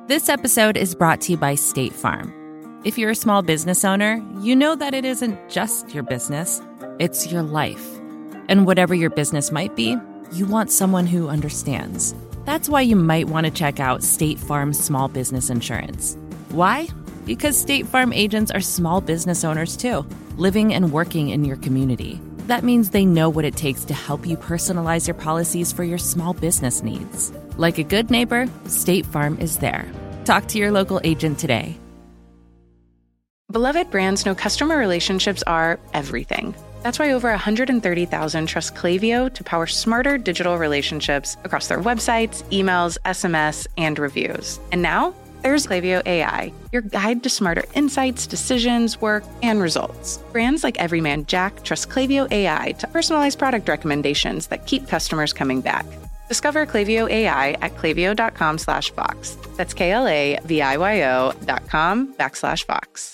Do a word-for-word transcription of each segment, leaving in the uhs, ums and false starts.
This episode is brought to you by State Farm. If you're a small business owner, you know that it isn't just your business, it's your life. And whatever your business might be, you want someone who understands. That's why you might want to check out State Farm Small Business Insurance. Why? Because State Farm agents are small business owners too, living and working in your community. That means they know what it takes to help you personalize your policies for your small business needs. Like a good neighbor, State Farm is there. Talk to your local agent today. Beloved brands know customer relationships are everything. That's why over one hundred thirty thousand trust Klaviyo to power smarter digital relationships across their websites, emails, S M S, and reviews. And now, there's Klaviyo A I, your guide to smarter insights, decisions, work, and results. Brands like Everyman Jack trust Klaviyo A I to personalize product recommendations that keep customers coming back. Discover Klaviyo A I at klaviyo.com slash Vox. That's K-L-A-V-I-Y-O dot com backslash Vox.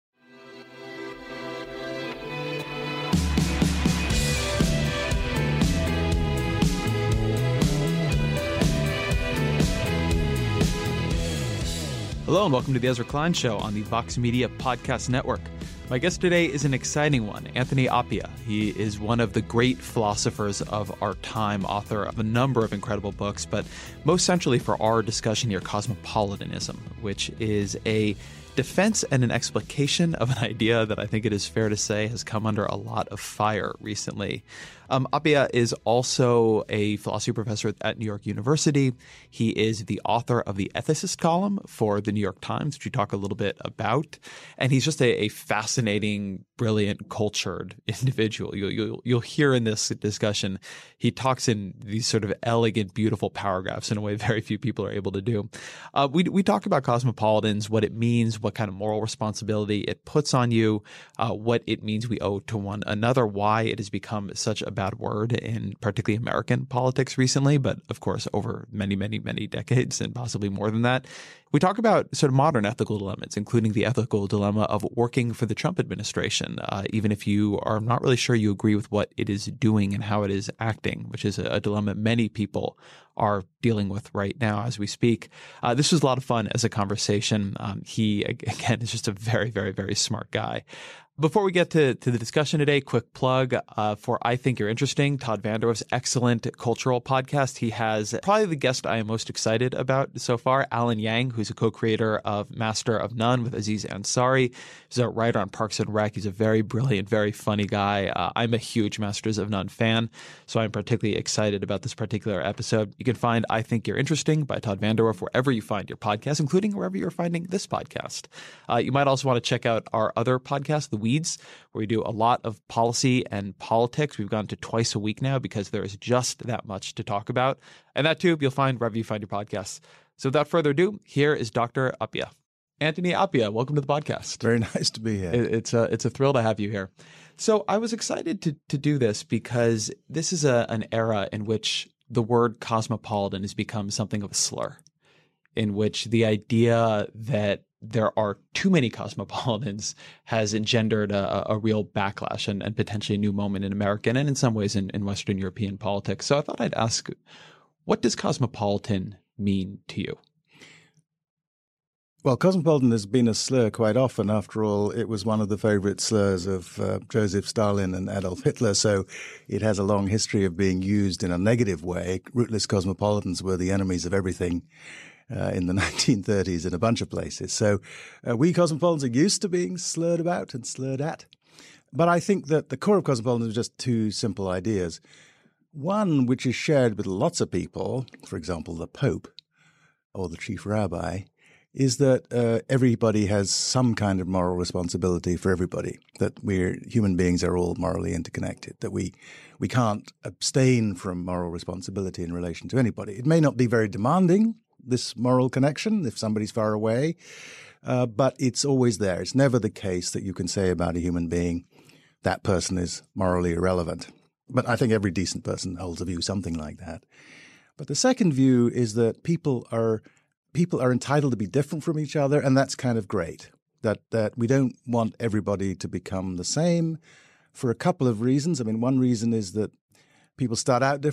Hello and welcome to the Ezra Klein Show on the Vox Media Podcast Network. My guest today is an exciting one, Anthony Appiah. He is one of the great philosophers of our time, author of a number of incredible books, but most centrally for our discussion here, Cosmopolitanism, which is a defense and an explication of an idea that I think it is fair to say has come under a lot of fire recently. Um, Appiah is also a philosophy professor at New York University. He is the author of the Ethicist column for the New York Times, which we talk a little bit about. And he's just a, a fascinating, brilliant, cultured individual. You'll, you'll, you'll hear in this discussion, he talks in these sort of elegant, beautiful paragraphs in a way very few people are able to do. Uh, we, we talk about cosmopolitans, what it means, what kind of moral responsibility it puts on you, uh, what it means we owe to one another, why it has become such a bad word in particularly American politics recently, but of course over many, many, many decades and possibly more than that. We talk about sort of modern ethical dilemmas, including the ethical dilemma of working for the Trump administration, uh, even if you are not really sure you agree with what it is doing and how it is acting, which is a, a dilemma many people are dealing with right now as we speak. Uh, this was a lot of fun as a conversation. Um, he, again, is just a very, very, very smart guy. Before we get to, to the discussion today, quick plug uh, for I Think You're Interesting, Todd Vanderwerf's excellent cultural podcast. He has probably the guest I am most excited about so far, Alan Yang, who's a co-creator of Master of None with Aziz Ansari. He's a writer on Parks and Rec. He's a very brilliant, very funny guy. Uh, I'm a huge Masters of None fan, so I'm particularly excited about this particular episode. You can find I Think You're Interesting by Todd Vanderwerf wherever you find your podcast, including wherever you're finding this podcast. Uh, you might also want to check out our other podcast, The Weeds, where we do a lot of policy and politics. We've gone to twice a week now because there is just that much to talk about. And that too, you'll find wherever you find your podcasts. So without further ado, here is Doctor Appiah. Anthony Appiah, welcome to the podcast. Very nice to be here. It's a, it's a thrill to have you here. So I was excited to, to do this because this is a, an era in which the word cosmopolitan has become something of a slur, in which the idea that there are too many cosmopolitans has engendered a, a real backlash and, and potentially a new moment in American and in some ways in, in Western European politics. So I thought I'd ask, what does cosmopolitan mean to you? Well, cosmopolitan has been a slur quite often. After all, it was one of the favorite slurs of uh, Joseph Stalin and Adolf Hitler, so it has a long history of being used in a negative way. Rootless cosmopolitans were the enemies of everything Uh, in the nineteen thirties in a bunch of places. So uh, we cosmopolitans are used to being slurred about and slurred at. But I think that the core of cosmopolitanism is just two simple ideas. One, which is shared with lots of people, for example, the Pope or the chief rabbi, is that uh, everybody has some kind of moral responsibility for everybody, that we're human beings are all morally interconnected, that we we can't abstain from moral responsibility in relation to anybody. It may not be very demanding, this moral connection, if somebody's far away, uh, but it's always there. It's never the case that you can say about a human being, that person is morally irrelevant. But I think every decent person holds a view something like that. But the second view is that people are people are entitled to be different from each other, and that's kind of great. That that we don't want everybody to become the same for a couple of reasons. I mean, one reason is that people start out different.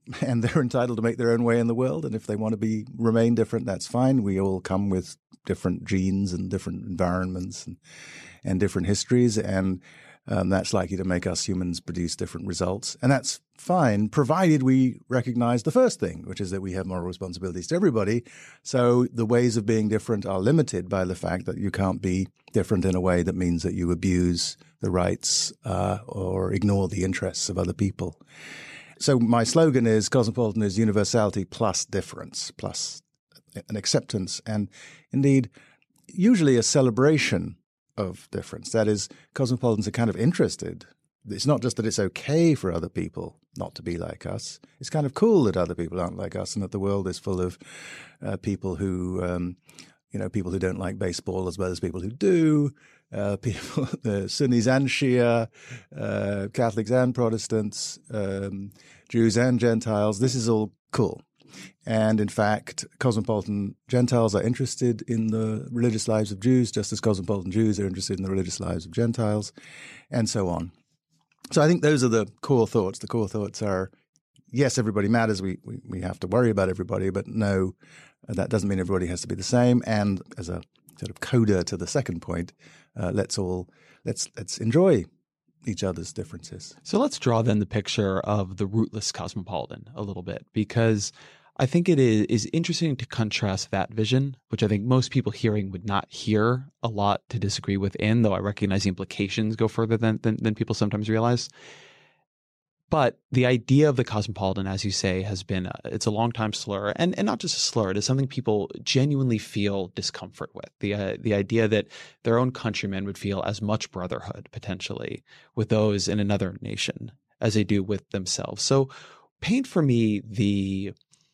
and they're entitled to make their own way in the world. And if they want to be remain different, that's fine. We all come with different genes and different environments and, and different histories, and um, that's likely to make us humans produce different results. And that's fine, provided we recognize the first thing, which is that we have moral responsibilities to everybody. So the ways of being different are limited by the fact that you can't be different in a way that means that you abuse the rights uh, or ignore the interests of other people. So my slogan is Cosmopolitan is universality plus difference, plus an acceptance, and indeed usually a celebration of difference. That is, cosmopolitans are kind of interested. It's not just that it's okay for other people not to be like us. It's kind of cool that other people aren't like us and that the world is full of uh, people who, um, you know, people who don't like baseball as well as people who do, uh, people, uh, Sunnis and Shia, uh, Catholics and Protestants, um, Jews and Gentiles. This is all cool. And in fact, cosmopolitan Gentiles are interested in the religious lives of Jews, just as cosmopolitan Jews are interested in the religious lives of Gentiles, and so on. So I think those are the core thoughts. The core thoughts are, yes, everybody matters. We, we, we have to worry about everybody, but no, that doesn't mean everybody has to be the same. And as a sort of coda to the second point, uh, let's all let's let's enjoy each other's differences. So let's draw then the picture of the rootless cosmopolitan a little bit, because I think it is, is interesting to contrast that vision, which I think most people hearing would not hear a lot to disagree with in, though I recognize the implications go further than, than, than people sometimes realize. But the idea of the cosmopolitan, as you say, has been, a, it's a long time slur, and, and not just a slur, it is something people genuinely feel discomfort with. The, uh, the idea that their own countrymen would feel as much brotherhood, potentially, with those in another nation as they do with themselves. So paint for me the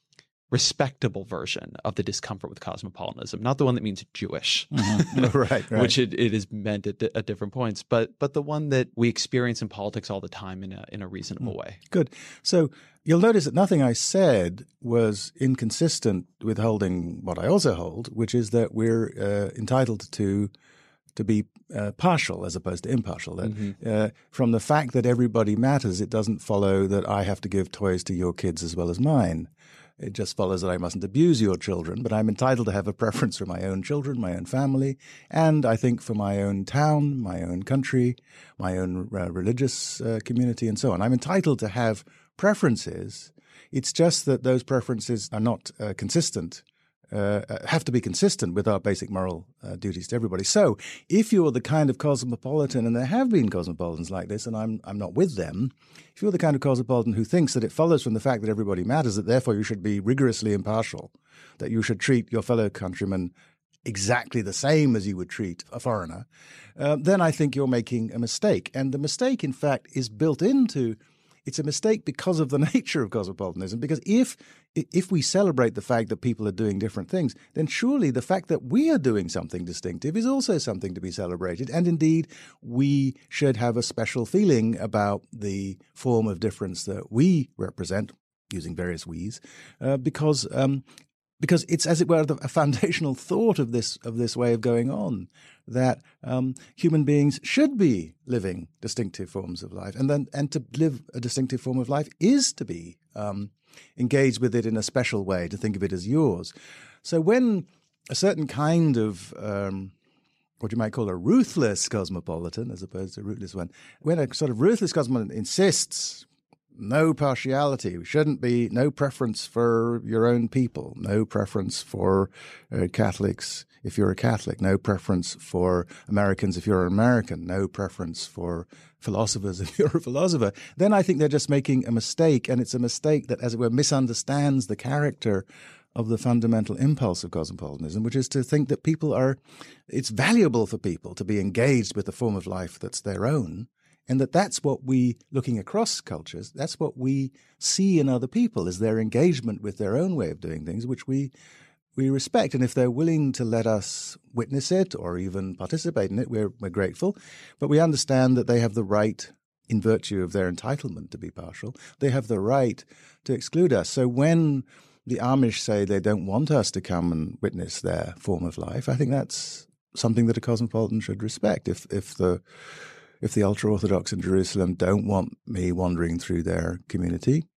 respectable version of the discomfort with cosmopolitanism, not the one that means Jewish, mm-hmm. right, right. which it, it is meant at, at different points, but but the one that we experience in politics all the time in a in a reasonable mm. way. Good. So you'll notice that nothing I said was inconsistent with holding what I also hold, which is that we're uh, entitled to to be uh, partial as opposed to impartial. That mm-hmm. uh, from the fact that everybody matters, it doesn't follow that I have to give toys to your kids as well as mine. It just follows that I mustn't abuse your children, but I'm entitled to have a preference for my own children, my own family, and I think for my own town, my own country, my own uh, religious uh, community, and so on. I'm entitled to have preferences. It's just that those preferences are not uh, consistent, uh, have to be consistent with our basic moral uh, duties to everybody. So if you're the kind of cosmopolitan, and there have been cosmopolitans like this, and I'm I'm not with them, if you're the kind of cosmopolitan who thinks that it follows from the fact that everybody matters, that therefore you should be rigorously impartial, that you should treat your fellow countrymen exactly the same as you would treat a foreigner, uh, then I think you're making a mistake. And the mistake, in fact, is built into It's a mistake because of the nature of cosmopolitanism, because if if we celebrate the fact that people are doing different things, then surely the fact that we are doing something distinctive is also something to be celebrated. And indeed, we should have a special feeling about the form of difference that we represent, using various we's, uh, because um, because it's, as it were, a foundational thought of this of this way of going on, that um, human beings should be living distinctive forms of life, and then and to live a distinctive form of life is to be um, engaged with it in a special way, to think of it as yours. So when a certain kind of um, what you might call a ruthless cosmopolitan, as opposed to a rootless one, when a sort of ruthless cosmopolitan insists no partiality, we shouldn't be, no preference for your own people, no preference for uh, Catholics if you're a Catholic, no preference for Americans if you're an American, no preference for philosophers if you're a philosopher, then I think they're just making a mistake, and it's a mistake that, as it were, misunderstands the character of the fundamental impulse of cosmopolitanism, which is to think that people are, it's valuable for people to be engaged with the form of life that's their own, and that that's what we, looking across cultures, that's what we see in other people, is their engagement with their own way of doing things, which we we respect. And if they're willing to let us witness it or even participate in it, we're, we're grateful. But we understand that they have the right, in virtue of their entitlement to be partial, they have the right to exclude us. So when the Amish say they don't want us to come and witness their form of life, I think that's something that a cosmopolitan should respect. If if the If the ultra-Orthodox in Jerusalem don't want me wandering through their community,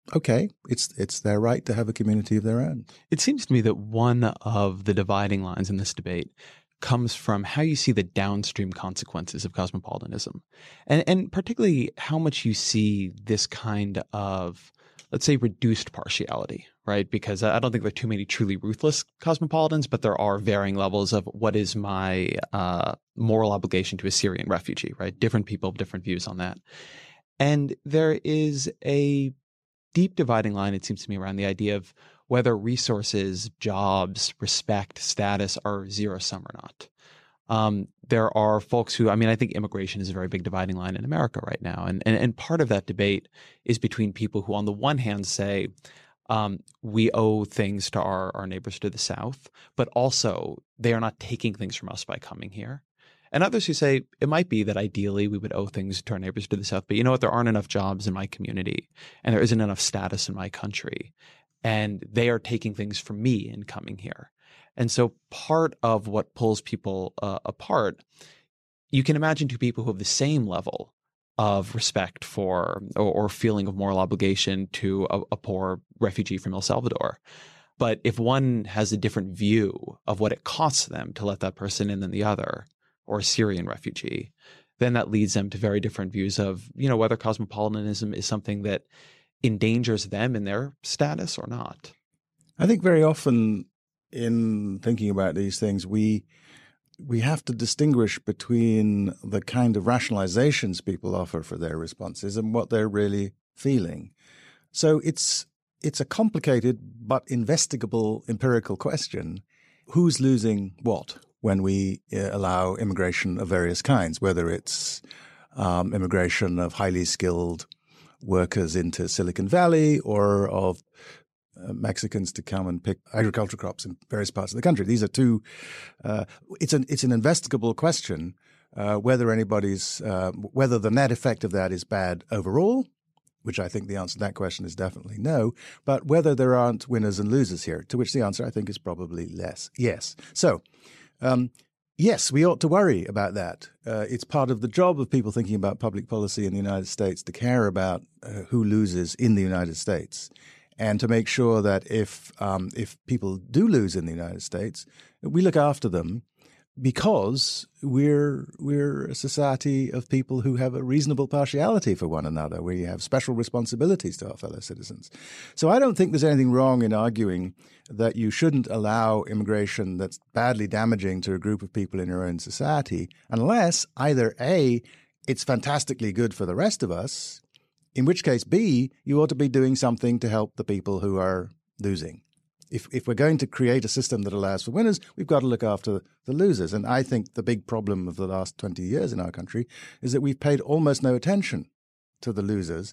okay, it's it's their right to have a community of their own. It seems to me that one of the dividing lines in this debate comes from how you see the downstream consequences of cosmopolitanism, and and particularly how much you see this kind of, let's say, reduced partiality, right? Because I don't think there are too many truly ruthless cosmopolitans, but there are varying levels of what is my uh, moral obligation to a Syrian refugee, right? Different people have different views on that. And there is a deep dividing line, it seems to me, around the idea of whether resources, jobs, respect, status are zero-sum or not. Um, there are folks who, I mean, I think immigration is a very big dividing line in America right now. And, and, and part of that debate is between people who, on the one hand, say, um, we owe things to our, our neighbors to the south, but also they are not taking things from us by coming here. And others who say it might be that ideally we would owe things to our neighbors to the south, but you know what? There aren't enough jobs in my community and there isn't enough status in my country. And they are taking things from me in coming here. And so part of what pulls people uh, apart, you can imagine two people who have the same level of respect for or, or feeling of moral obligation to a, a poor refugee from El Salvador. But if one has a different view of what it costs them to let that person in than the other, or a Syrian refugee, then that leads them to very different views of, you know, whether cosmopolitanism is something that endangers them in their status or not. I think very often in thinking about these things, we we have to distinguish between the kind of rationalizations people offer for their responses and what they're really feeling. So it's it's a complicated but investigable empirical question. Who's losing what when we uh, allow immigration of various kinds, whether it's um, immigration of highly skilled workers into Silicon Valley or of uh, Mexicans to come and pick agricultural crops in various parts of the country. These are two uh, – it's an it's an investigable question uh, whether anybody's uh, – whether the net effect of that is bad overall, which I think the answer to that question is definitely no, but whether there aren't winners and losers here, to which the answer I think is probably less. Yes. So um, – yes, we ought to worry about that. Uh, it's part of the job of people thinking about public policy in the United States to care about uh, who loses in the United States and to make sure that if um, if people do lose in the United States, we look after them because we're we're a society of people who have a reasonable partiality for one another. We have special responsibilities to our fellow citizens. So I don't think there's anything wrong in arguing that you shouldn't allow immigration that's badly damaging to a group of people in your own society unless either A, it's fantastically good for the rest of us, in which case B, you ought to be doing something to help the people who are losing. If if we're going to create a system that allows for winners, we've got to look after the losers. And I think the big problem of the last twenty years in our country is that we've paid almost no attention to the losers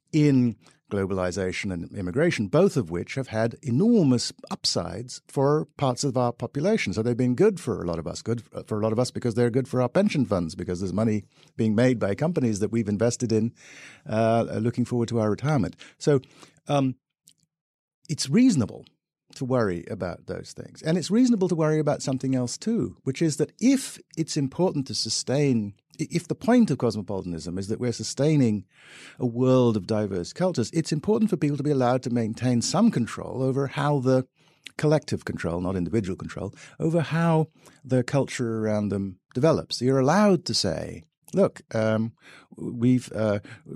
in globalization and immigration, both of which have had enormous upsides for parts of our population. So they've been good for a lot of us, good for a lot of us because they're good for our pension funds, because there's money being made by companies that we've invested in uh, looking forward to our retirement. So um, it's reasonable to worry about those things. And it's reasonable to worry about something else too, which is that if it's important to sustain, if the point of cosmopolitanism is that we're sustaining a world of diverse cultures, it's important for people to be allowed to maintain some control over how the collective control, not individual control, over how the culture around them develops. You're allowed to say, look, um, we've uh,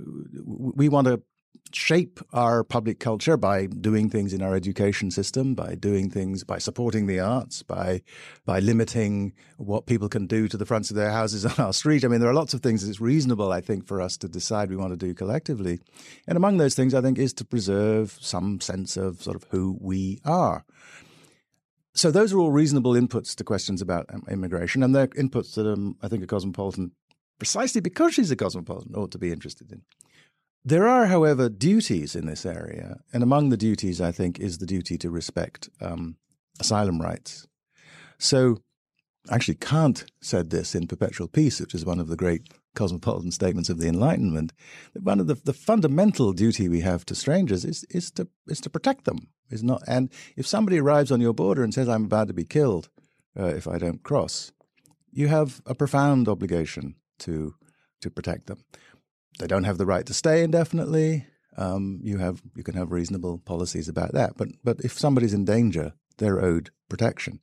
we want to shape our public culture by doing things in our education system, by doing things, by supporting the arts, by by limiting what people can do to the fronts of their houses on our street. I mean, there are lots of things it's reasonable, I think, for us to decide we want to do collectively. And among those things, I think, is to preserve some sense of sort of who we are. So those are all reasonable inputs to questions about immigration, and they're inputs that um, I think a cosmopolitan, precisely because she's a cosmopolitan, ought to be interested in. There are, however, duties in this area, and among the duties, I think, is the duty to respect um, asylum rights. So actually Kant said this in Perpetual Peace, which is one of the great cosmopolitan statements of the Enlightenment, that one of the, the fundamental duty we have to strangers is, is to is to protect them. Is not, and if somebody arrives on your border and says, I'm about to be killed uh, if I don't cross, you have a profound obligation to to protect them. They don't have the right to stay indefinitely. um, you have you can have reasonable policies about that. But but if somebody's in danger, they're owed protection.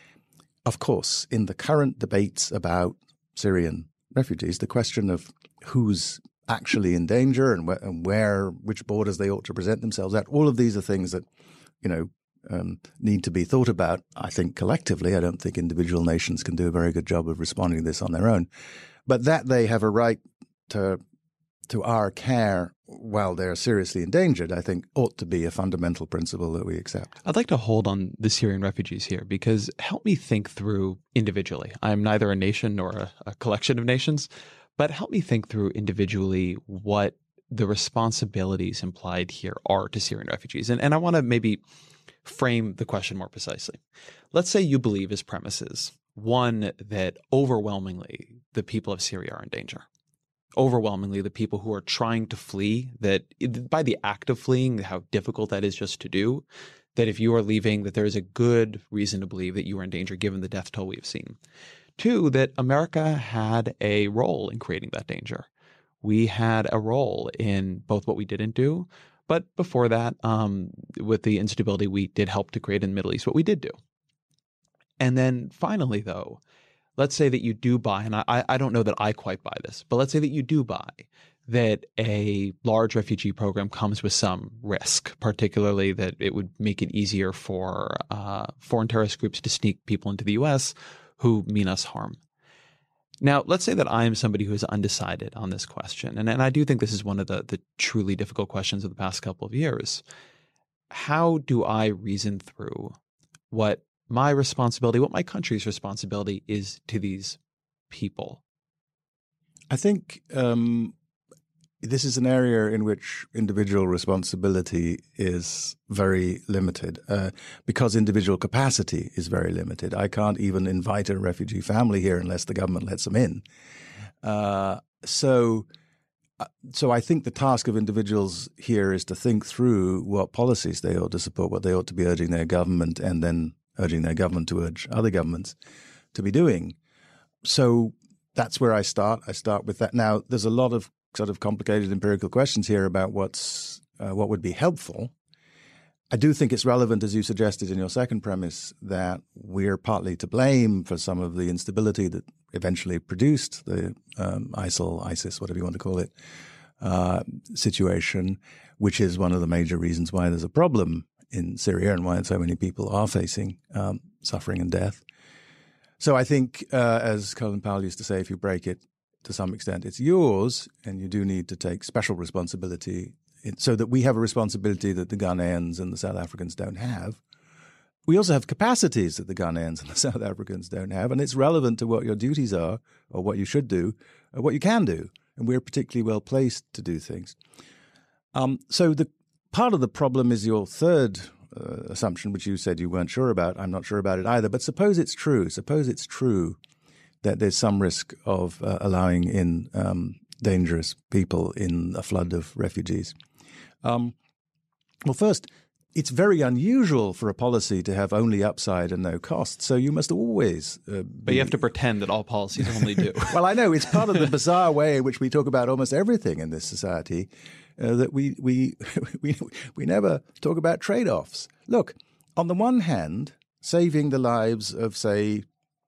Of course, in the current debates about Syrian refugees, the question of who's actually in danger and where, and where which borders they ought to present themselves at, all of these are things that, you know, um, need to be thought about, I think, collectively. I don't think individual nations can do a very good job of responding to this on their own. But that they have a right to to our care while they're seriously endangered, I think ought to be a fundamental principle that we accept. I'd like to hold on the Syrian refugees here because help me think through individually. I'm neither a nation nor a, a collection of nations, but help me think through individually what the responsibilities implied here are to Syrian refugees. And, and I want to maybe frame the question more precisely. Let's say you believe as premises, one, that overwhelmingly the people of Syria are in danger. Overwhelmingly, the people who are trying to flee, that by the act of fleeing, how difficult that is just to do, that if you are leaving, that there is a good reason to believe that you are in danger given the death toll we've seen. Two, that America had a role in creating that danger. We had a role in both what we didn't do, but before that, um, with the instability we did help to create in the Middle East, what we did do. And then finally, though, let's say that you do buy, and I, I don't know that I quite buy this, but let's say that you do buy that a large refugee program comes with some risk, particularly that it would make it easier for uh, foreign terrorist groups to sneak people into the U S who mean us harm. Now, let's say that I am somebody who is undecided on this question, and, and I do think this is one of the, the truly difficult questions of the past couple of years. How do I reason through what my responsibility, what my country's responsibility is to these people? I think um, this is an area in which individual responsibility is very limited uh, because individual capacity is very limited. I can't even invite a refugee family here unless the government lets them in. Uh, so, so I think the task of individuals here is to think through what policies they ought to support, what they ought to be urging their government, and then urging their government to urge other governments to be doing. So that's where I start. I start with that. Now, there's a lot of sort of complicated empirical questions here about what's uh, what would be helpful. I do think it's relevant, as you suggested in your second premise, that we're partly to blame for some of the instability that eventually produced the um, ISIL, ISIS, whatever you want to call it, uh, situation, which is one of the major reasons why there's a problem in Syria and why so many people are facing um, suffering and death. So I think, uh, as Colin Powell used to say, if you break it to some extent, it's yours, and you do need to take special responsibility in, so that we have a responsibility that the Ghanaians and the South Africans don't have. We also have capacities that the Ghanaians and the South Africans don't have, and it's relevant to what your duties are or what you should do or what you can do, and we're particularly well placed to do things. Um, so the part of the problem is your third uh, assumption, which you said you weren't sure about. I'm not sure about it either. But suppose it's true. Suppose it's true that there's some risk of uh, allowing in um, dangerous people in a flood of refugees. Um, well, first, it's very unusual for a policy to have only upside and no cost. So you must always uh, be... But you have to pretend that all policies only do. Well, I know. It's part of the bizarre way in which we talk about almost everything in this society, uh, that we, we, we, we never talk about trade-offs. Look, on the one hand, saving the lives of, say,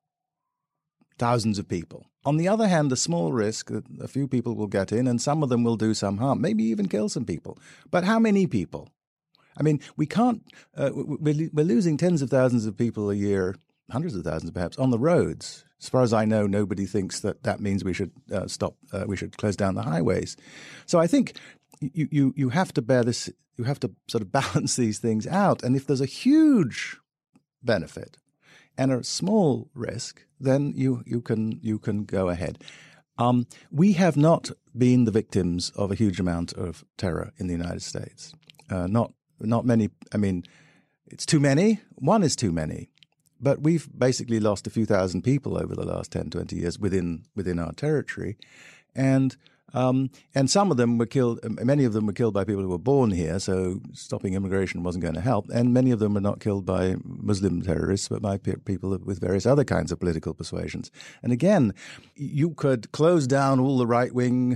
thousands of people. On the other hand, a small risk that a few people will get in and some of them will do some harm, maybe even kill some people. But how many people? I mean, we can't uh, – we're, we're losing tens of thousands of people a year, hundreds of thousands perhaps, on the roads. As far as I know, nobody thinks that that means we should uh, stop uh, – we should close down the highways. So I think you, you, you have to bear this – you have to sort of balance these things out. And if there's a huge benefit and a small risk, then you, you can you can go ahead. Um, we have not been the victims of a huge amount of terror in the United States. Uh, not Not many, I mean, it's too many. One is too many. But we've basically lost a few thousand people over the last ten, twenty years within within our territory. And um, and some of them were killed, many of them were killed by people who were born here, so stopping immigration wasn't going to help. And many of them were not killed by Muslim terrorists, but by pe- people with various other kinds of political persuasions. And again, you could close down all the right-wing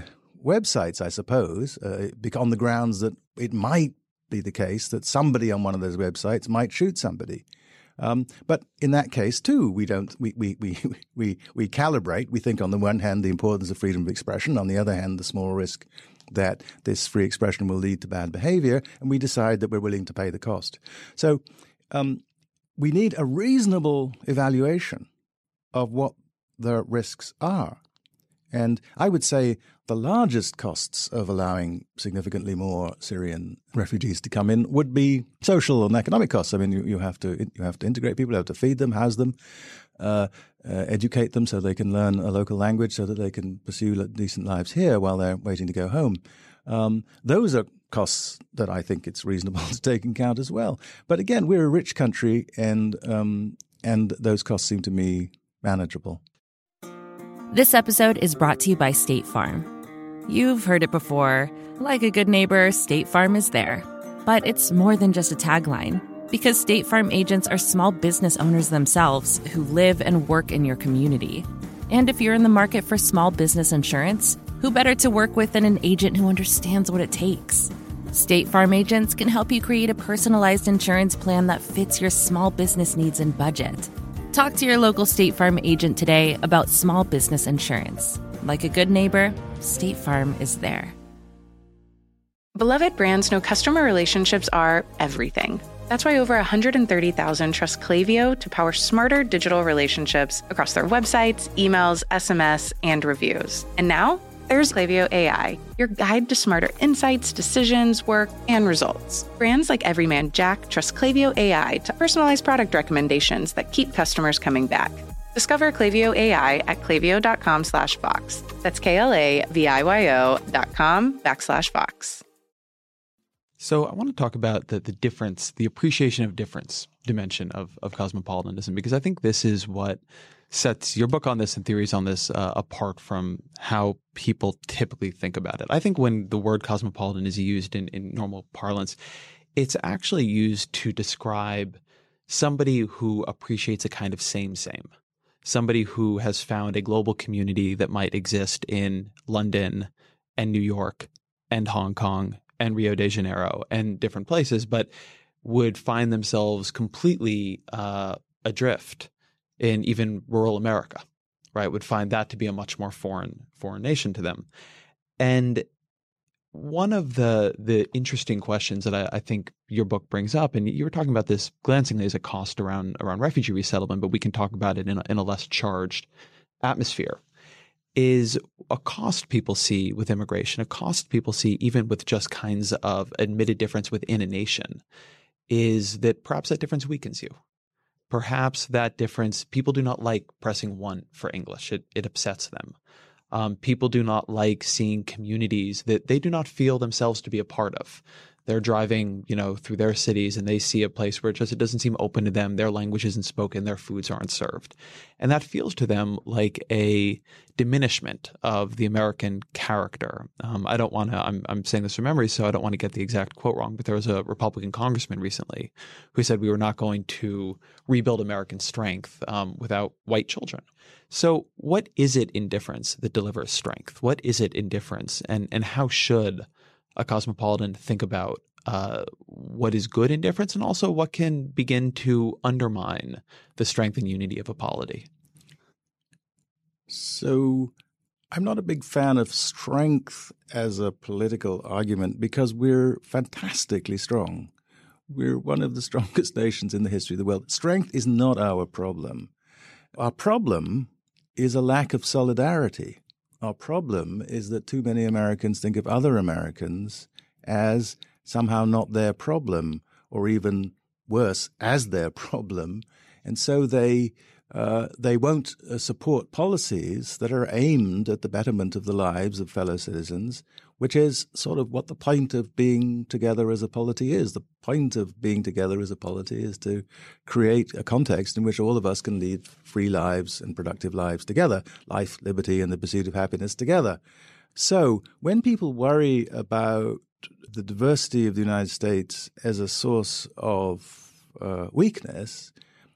websites, I suppose, uh, on the grounds that it might be the case that somebody on one of those websites might shoot somebody. Um, but in that case, too, we don't we, we we we we calibrate. We think on the one hand the importance of freedom of expression, on the other hand the small risk that this free expression will lead to bad behavior, and we decide that we're willing to pay the cost. So um, we need a reasonable evaluation of what the risks are. And I would say the largest costs of allowing significantly more Syrian refugees to come in would be social and economic costs. I mean, you, you have to you have to integrate people, you have to feed them, house them, uh, uh, educate them so they can learn a local language so that they can pursue decent lives here while they're waiting to go home. Um, those are costs that I think it's reasonable to take into account as well. But again, we're a rich country, and um, and those costs seem to me manageable. This episode is brought to you by State Farm. You've heard it before. Like a good neighbor, State Farm is there. But it's more than just a tagline, because State Farm agents are small business owners themselves who live and work in your community. And if you're in the market for small business insurance, who better to work with than an agent who understands what it takes? State Farm agents can help you create a personalized insurance plan that fits your small business needs and budget. Talk to your local State Farm agent today about small business insurance. Like a good neighbor, State Farm is there. Beloved brands know customer relationships are everything. That's why over one hundred thirty thousand trust Klaviyo to power smarter digital relationships across their websites, emails, S M S, and reviews. And now, there's Klaviyo A I, your guide to smarter insights, decisions, work, and results. Brands like Everyman Jack trust Klaviyo A I to personalize product recommendations that keep customers coming back. Discover Klaviyo A I at klaviyo.com slash Vox. That's K-L-A-V-I-Y-O dot com backslash Vox. So I want to talk about the, the difference, the appreciation of difference dimension of, of cosmopolitanism, because I think this is what sets your book on this and theories on this uh, apart from how people typically think about it. I think when the word cosmopolitan is used in, in normal parlance, it's actually used to describe somebody who appreciates a kind of same-same, somebody who has found a global community that might exist in London and New York and Hong Kong and Rio de Janeiro and different places, but would find themselves completely uh, adrift in even rural America, right? Would find that to be a much more foreign foreign nation to them. And one of the the interesting questions that I, I think your book brings up, and you were talking about this glancingly as a cost around around refugee resettlement, but we can talk about it in a, in a less charged atmosphere, is a cost people see with immigration, a cost people see even with just kinds of admitted difference within a nation, is that perhaps that difference weakens you. Perhaps that difference, people do not like pressing one for English. It, it upsets them. Um, people do not like seeing communities that they do not feel themselves to be a part of. They're driving, you know, through their cities and they see a place where it just it doesn't seem open to them. Their language isn't spoken. Their foods aren't served. And that feels to them like a diminishment of the American character. Um, I don't want to I'm, I'm saying this from memory, so I don't want to get the exact quote wrong, but there was a Republican congressman recently who said we were not going to rebuild American strength um, without white children. So what is it in difference that delivers strength? What is it in difference? And, and how should a cosmopolitan think about uh, what is good in difference and also what can begin to undermine the strength and unity of a polity? So I'm not a big fan of strength as a political argument because we're fantastically strong. We're one of the strongest nations in the history of the world. Strength is not our problem. Our problem is a lack of solidarity. Our problem is that too many Americans think of other Americans as somehow not their problem, or even worse, as their problem. And so they uh, they won't uh, support policies that are aimed at the betterment of the lives of fellow citizens, which is sort of what the point of being together as a polity is. The point of being together as a polity is to create a context in which all of us can lead free lives and productive lives together, life, liberty, and the pursuit of happiness together. So when people worry about the diversity of the United States as a source of uh, weakness,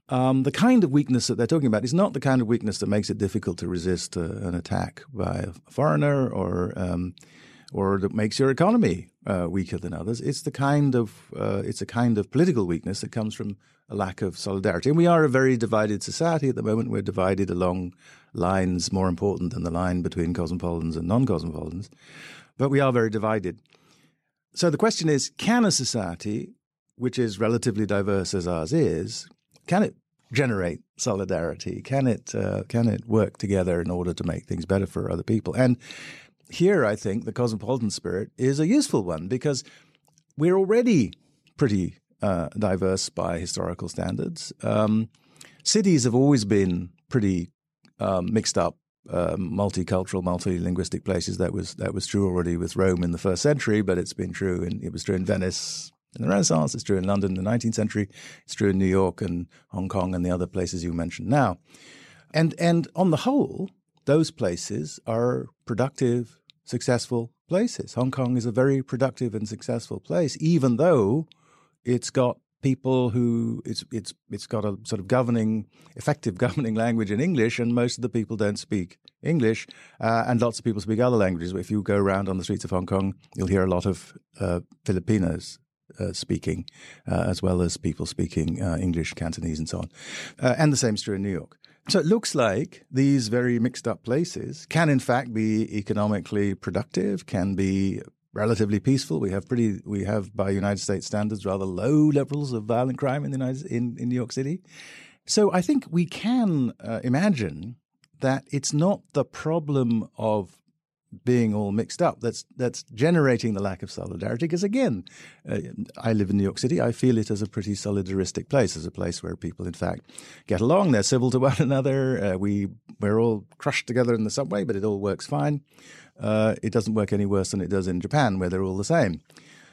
um, the kind of weakness that they're talking about is not the kind of weakness that makes it difficult to resist uh, an attack by a foreigner or um, or that makes your economy uh, weaker than others. It's the kind of uh, it's a kind of political weakness that comes from a lack of solidarity. And we are a very divided society at the moment. We're divided along lines more important than the line between cosmopolitans and non-cosmopolitans. But we are very divided. So the question is, can a society, which is relatively diverse as ours is, can it generate solidarity? Can it uh, can it work together in order to make things better for other people? And here, I think the cosmopolitan spirit is a useful one because we're already pretty uh, diverse by historical standards. Um, cities have always been pretty um, mixed up, uh, multicultural, multilinguistic places. That was that was true already with Rome in the first century, but it's been true in it was true in Venice in the Renaissance. It's true in London in the nineteenth century. It's true in New York and Hong Kong and the other places you mentioned now. And and on the whole, those places are productive, successful places. Hong Kong is a very productive and successful place, even though it's got people who it's it's it's got a sort of governing, effective governing language in English, and most of the people don't speak English, uh, and lots of people speak other languages. If you go around on the streets of Hong Kong, you'll hear a lot of uh, Filipinos uh, speaking, uh, as well as people speaking uh, English, Cantonese, and so on. Uh, and the same is true in New York. So it looks like these very mixed up places can in fact be economically productive, can be relatively peaceful. We have pretty, we have by United States standards rather low levels of violent crime in the United in, in New York City. So I think we can uh, imagine that it's not the problem of being all mixed up that's that's generating the lack of solidarity. Because again, uh, I live in New York City. I feel it as a pretty solidaristic place, as a place where people, in fact, get along. They're civil to one another. Uh, we we're all crushed together in the subway, but it all works fine. Uh, it doesn't work any worse than it does in Japan, where they're all the same.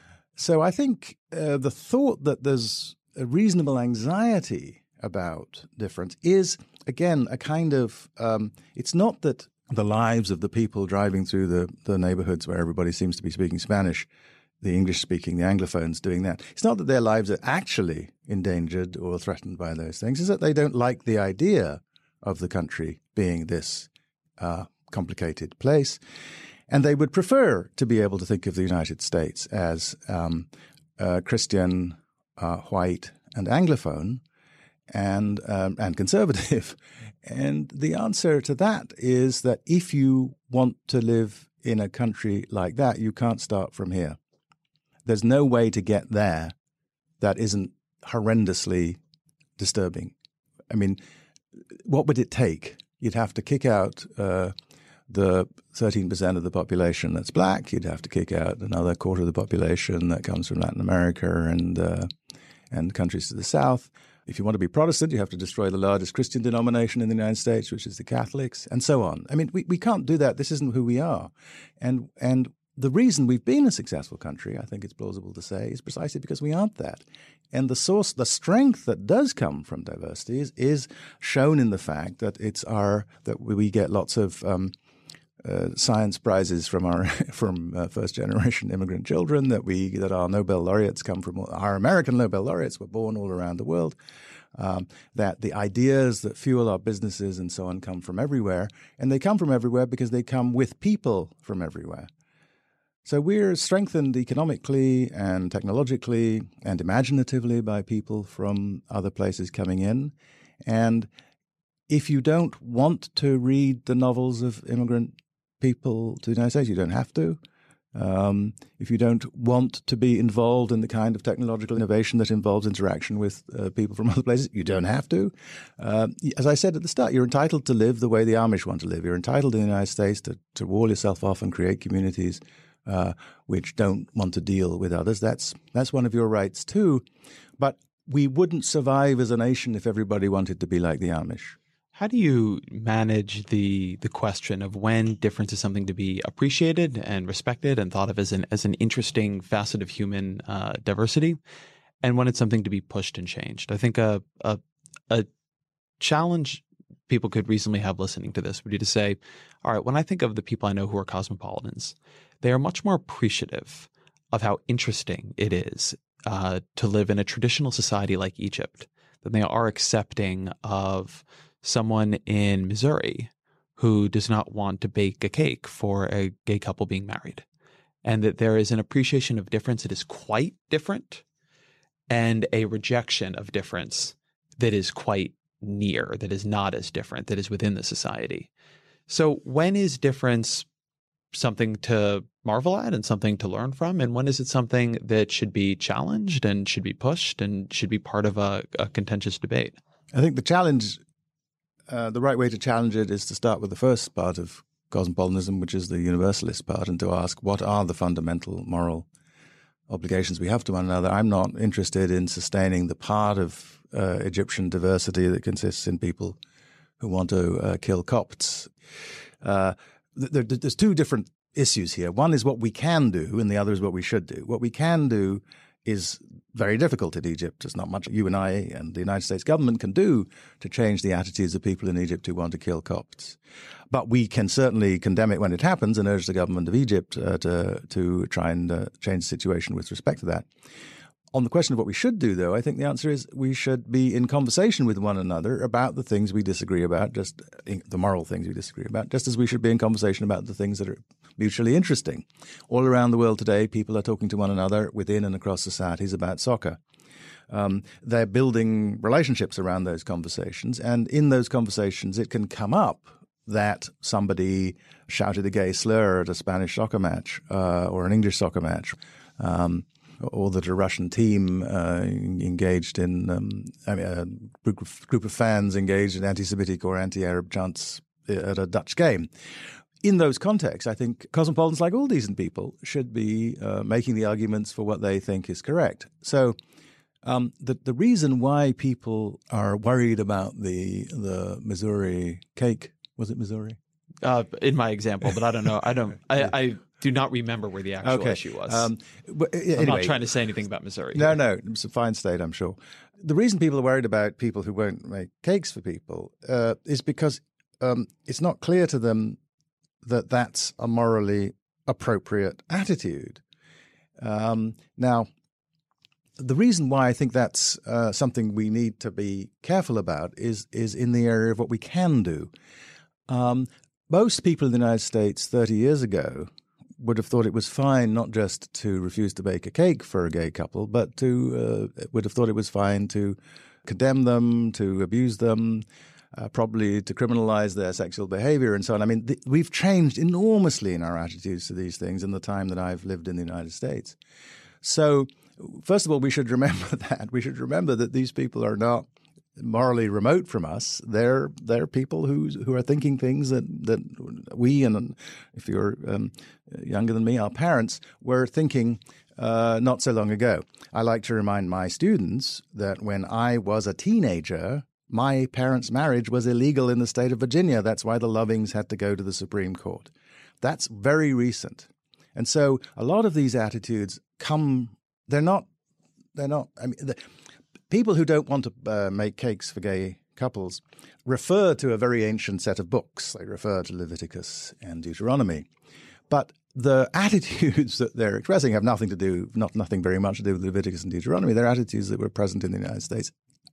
So I think uh, the thought that there's a reasonable anxiety about difference is, again, a kind of um, it's not that the lives of the people driving through the, the neighborhoods where everybody seems to be speaking Spanish, the English-speaking, the Anglophones doing that. It's not that their lives are actually endangered or threatened by those things. It's that they don't like the idea of the country being this uh, complicated place. And they would prefer to be able to think of the United States as um, uh, Christian, uh, white, and Anglophone, and um, and conservative. And the answer to that is that if you want to live in a country like that, you can't start from here. There's no way to get there that isn't horrendously disturbing. I mean, what would it take? You'd have to kick out uh, the thirteen percent of the population that's black. You'd have to kick out another quarter of the population that comes from Latin America and uh, and countries to the south. If you want to be Protestant, you have to destroy the largest Christian denomination in the United States, which is the Catholics, and so on. I mean, we, we can't do that. This isn't who we are. And and the reason we've been a successful country, I think it's plausible to say, is precisely because we aren't that. And the source, the strength that does come from diversity is, is shown in the fact that it's our that we get lots of um, uh, science prizes from our from uh, first generation immigrant children, that we that our Nobel laureates come from our American Nobel laureates were born all around the world. Um, that the ideas that fuel our businesses and so on come from everywhere, and they come from everywhere because they come with people from everywhere. So we're strengthened economically and technologically and imaginatively by people from other places coming in. And if you don't want to read the novels of immigrant people to the United States, you don't have to. Um, if you don't want to be involved in the kind of technological innovation that involves interaction with uh, people from other places, you don't have to. Uh, as I said at the start, you're entitled to live the way the Amish want to live. You're entitled in the United States to, to wall yourself off and create communities uh, which don't want to deal with others. That's that's one of your rights too. But we wouldn't survive as a nation if everybody wanted to be like the Amish. How do you manage the the question of when difference is something to be appreciated and respected and thought of as an as an interesting facet of human uh, diversity, and when it's something to be pushed and changed? I think a a, a challenge people could reasonably have listening to this would be to say, all right, when I think of the people I know who are cosmopolitans, they are much more appreciative of how interesting it is uh, to live in a traditional society like Egypt, than they are accepting of someone in Missouri who does not want to bake a cake for a gay couple being married. And that there is an appreciation of difference that is quite different and a rejection of difference that is quite near, that is not as different, that is within the society. So when is difference something to marvel at and something to learn from? And when is it something that should be challenged and should be pushed and should be part of a, a contentious debate? I think the challenge, uh, the right way to challenge it is to start with the first part of cosmopolitanism, which is the universalist part, and to ask what are the fundamental moral obligations we have to one another. I'm not interested in sustaining the part of uh, Egyptian diversity that consists in people who want to uh, kill Copts. Uh, there, there's two different issues here. One is what we can do, and the other is what we should do. What we can do is very difficult in Egypt. There's not much you and I and the United States government can do to change the attitudes of people in Egypt who want to kill Copts. But we can certainly condemn it when it happens and urge the government of Egypt uh, to, to try and uh, change the situation with respect to that. On the question of what we should do, though, I think the answer is we should be in conversation with one another about the things we disagree about, just the moral things we disagree about, just as we should be in conversation about the things that are mutually interesting. All around the world today, people are talking to one another within and across societies about soccer. Um, they're building relationships around those conversations, and in those conversations, it can come up that somebody shouted a gay slur at a Spanish soccer match uh, or an English soccer match. Um, or that a Russian team uh, engaged in um, I mean, a group of, group of fans engaged in anti-Semitic or anti-Arab chants at a Dutch game. In those contexts, I think cosmopolitans, like all decent people, should be uh, making the arguments for what they think is correct. So um, the the reason why people are worried about the the Missouri cake, was it Missouri? Uh, in my example, but I don't know. I don't. I. I do not remember where the actual okay. issue was. Um, but, uh, I'm anyway, not trying to say anything about Missouri. No, here. no. It's a fine state, I'm sure. The reason people are worried about people who won't make cakes for people uh, is because um, it's not clear to them that that's a morally appropriate attitude. Um, now, the reason why I think that's uh, something we need to be careful about is is in the area of what we can do. Um, most people in the United States thirty years ago would have thought it was fine not just to refuse to bake a cake for a gay couple, but to uh, would have thought it was fine to condemn them, to abuse them, uh, probably to criminalize their sexual behavior and so on. I mean, th- we've changed enormously in our attitudes to these things in the time that I've lived in the United States. So, first of all, we should remember that. We should remember that these people are not morally remote from us. They're they're people who who are thinking things that that we, and if you're um, younger than me, our parents were thinking uh, not so long ago. I like to remind my students that when I was a teenager, my parents' marriage was illegal in the state of Virginia. That's why the Lovings had to go to the Supreme Court. That's very recent, and so a lot of these attitudes come. They're not. They're not. I mean. The, People who don't want to uh, make cakes for gay couples refer to a very ancient set of books. They refer to Leviticus and Deuteronomy. But the attitudes that they're expressing have nothing to do, not nothing very much to do with Leviticus and Deuteronomy. They're attitudes that were present in the United States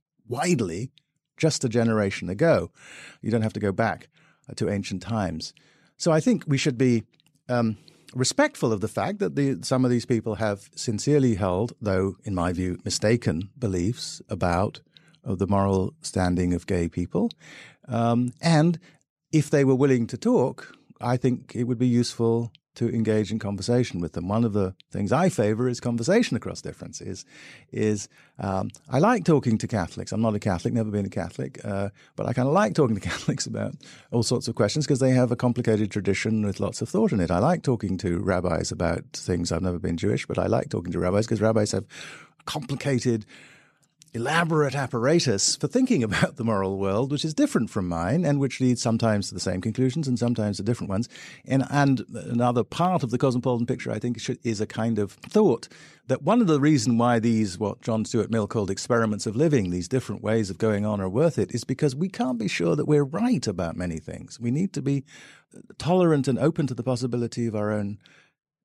widely just a generation ago. You don't have to go back uh, to ancient times. So I think we should be um, respectful of the fact that the, some of these people have sincerely held, though in my view mistaken, beliefs about uh, the moral standing of gay people. Um, and if they were willing to talk, I think it would be useful to engage in conversation with them. One of the things I favor is conversation across differences. Is um, I like talking to Catholics. I'm not a Catholic, never been a Catholic, uh, but I kind of like talking to Catholics about all sorts of questions because they have a complicated tradition with lots of thought in it. I like talking to rabbis about things. I've never been Jewish, but I like talking to rabbis because rabbis have complicated, elaborate apparatus for thinking about the moral world, which is different from mine and which leads sometimes to the same conclusions and sometimes to different ones. And, and another part of the cosmopolitan picture, I think, should, is a kind of thought that one of the reasons why these, what John Stuart Mill called experiments of living, these different ways of going on are worth it, is because we can't be sure that we're right about many things. We need to be tolerant and open to the possibility of our own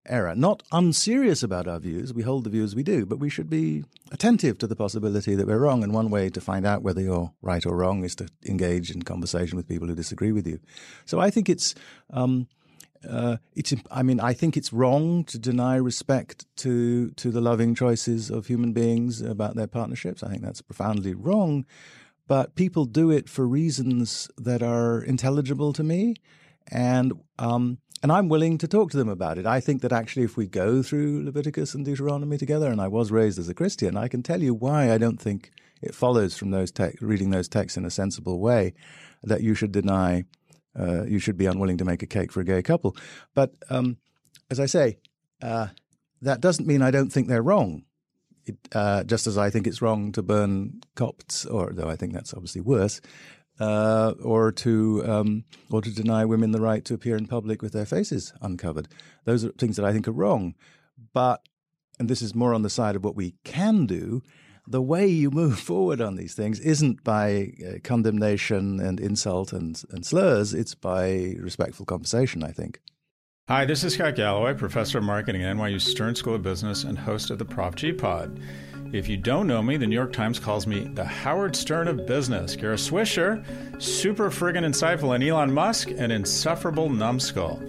error. Not unserious about our views. We hold the views we do, but we should be attentive to the possibility that we're wrong. And one way to find out whether you're right or wrong is to engage in conversation with people who disagree with you. So I think it's, um, uh, it's. I mean, I think it's wrong to deny respect to to the loving choices of human beings about their partnerships. I think that's profoundly wrong. But people do it for reasons that are intelligible to me, and um, and I'm willing to talk to them about it. I think that actually if we go through Leviticus and Deuteronomy together, and I was raised as a Christian, I can tell you why I don't think it follows from those te- reading those texts in a sensible way that you should deny, uh, you should be unwilling to make a cake for a gay couple. But um, as I say, uh, that doesn't mean I don't think they're wrong. It, uh, just as I think it's wrong to burn Copts, or though I think that's obviously worse, uh, or to um, or to deny women the right to appear in public with their faces uncovered. Those are things that I think are wrong. But, and this is more on the side of what we can do, the way you move forward on these things isn't by uh, condemnation and insult and, and slurs. It's by respectful conversation, I think. Hi, this is Scott Galloway, professor of marketing at N Y U Stern School of Business and host of the Prof G Pod. If you don't know me, the New York Times calls me the Howard Stern of business. Kara Swisher, super friggin' insightful, and Elon Musk, an insufferable numbskull.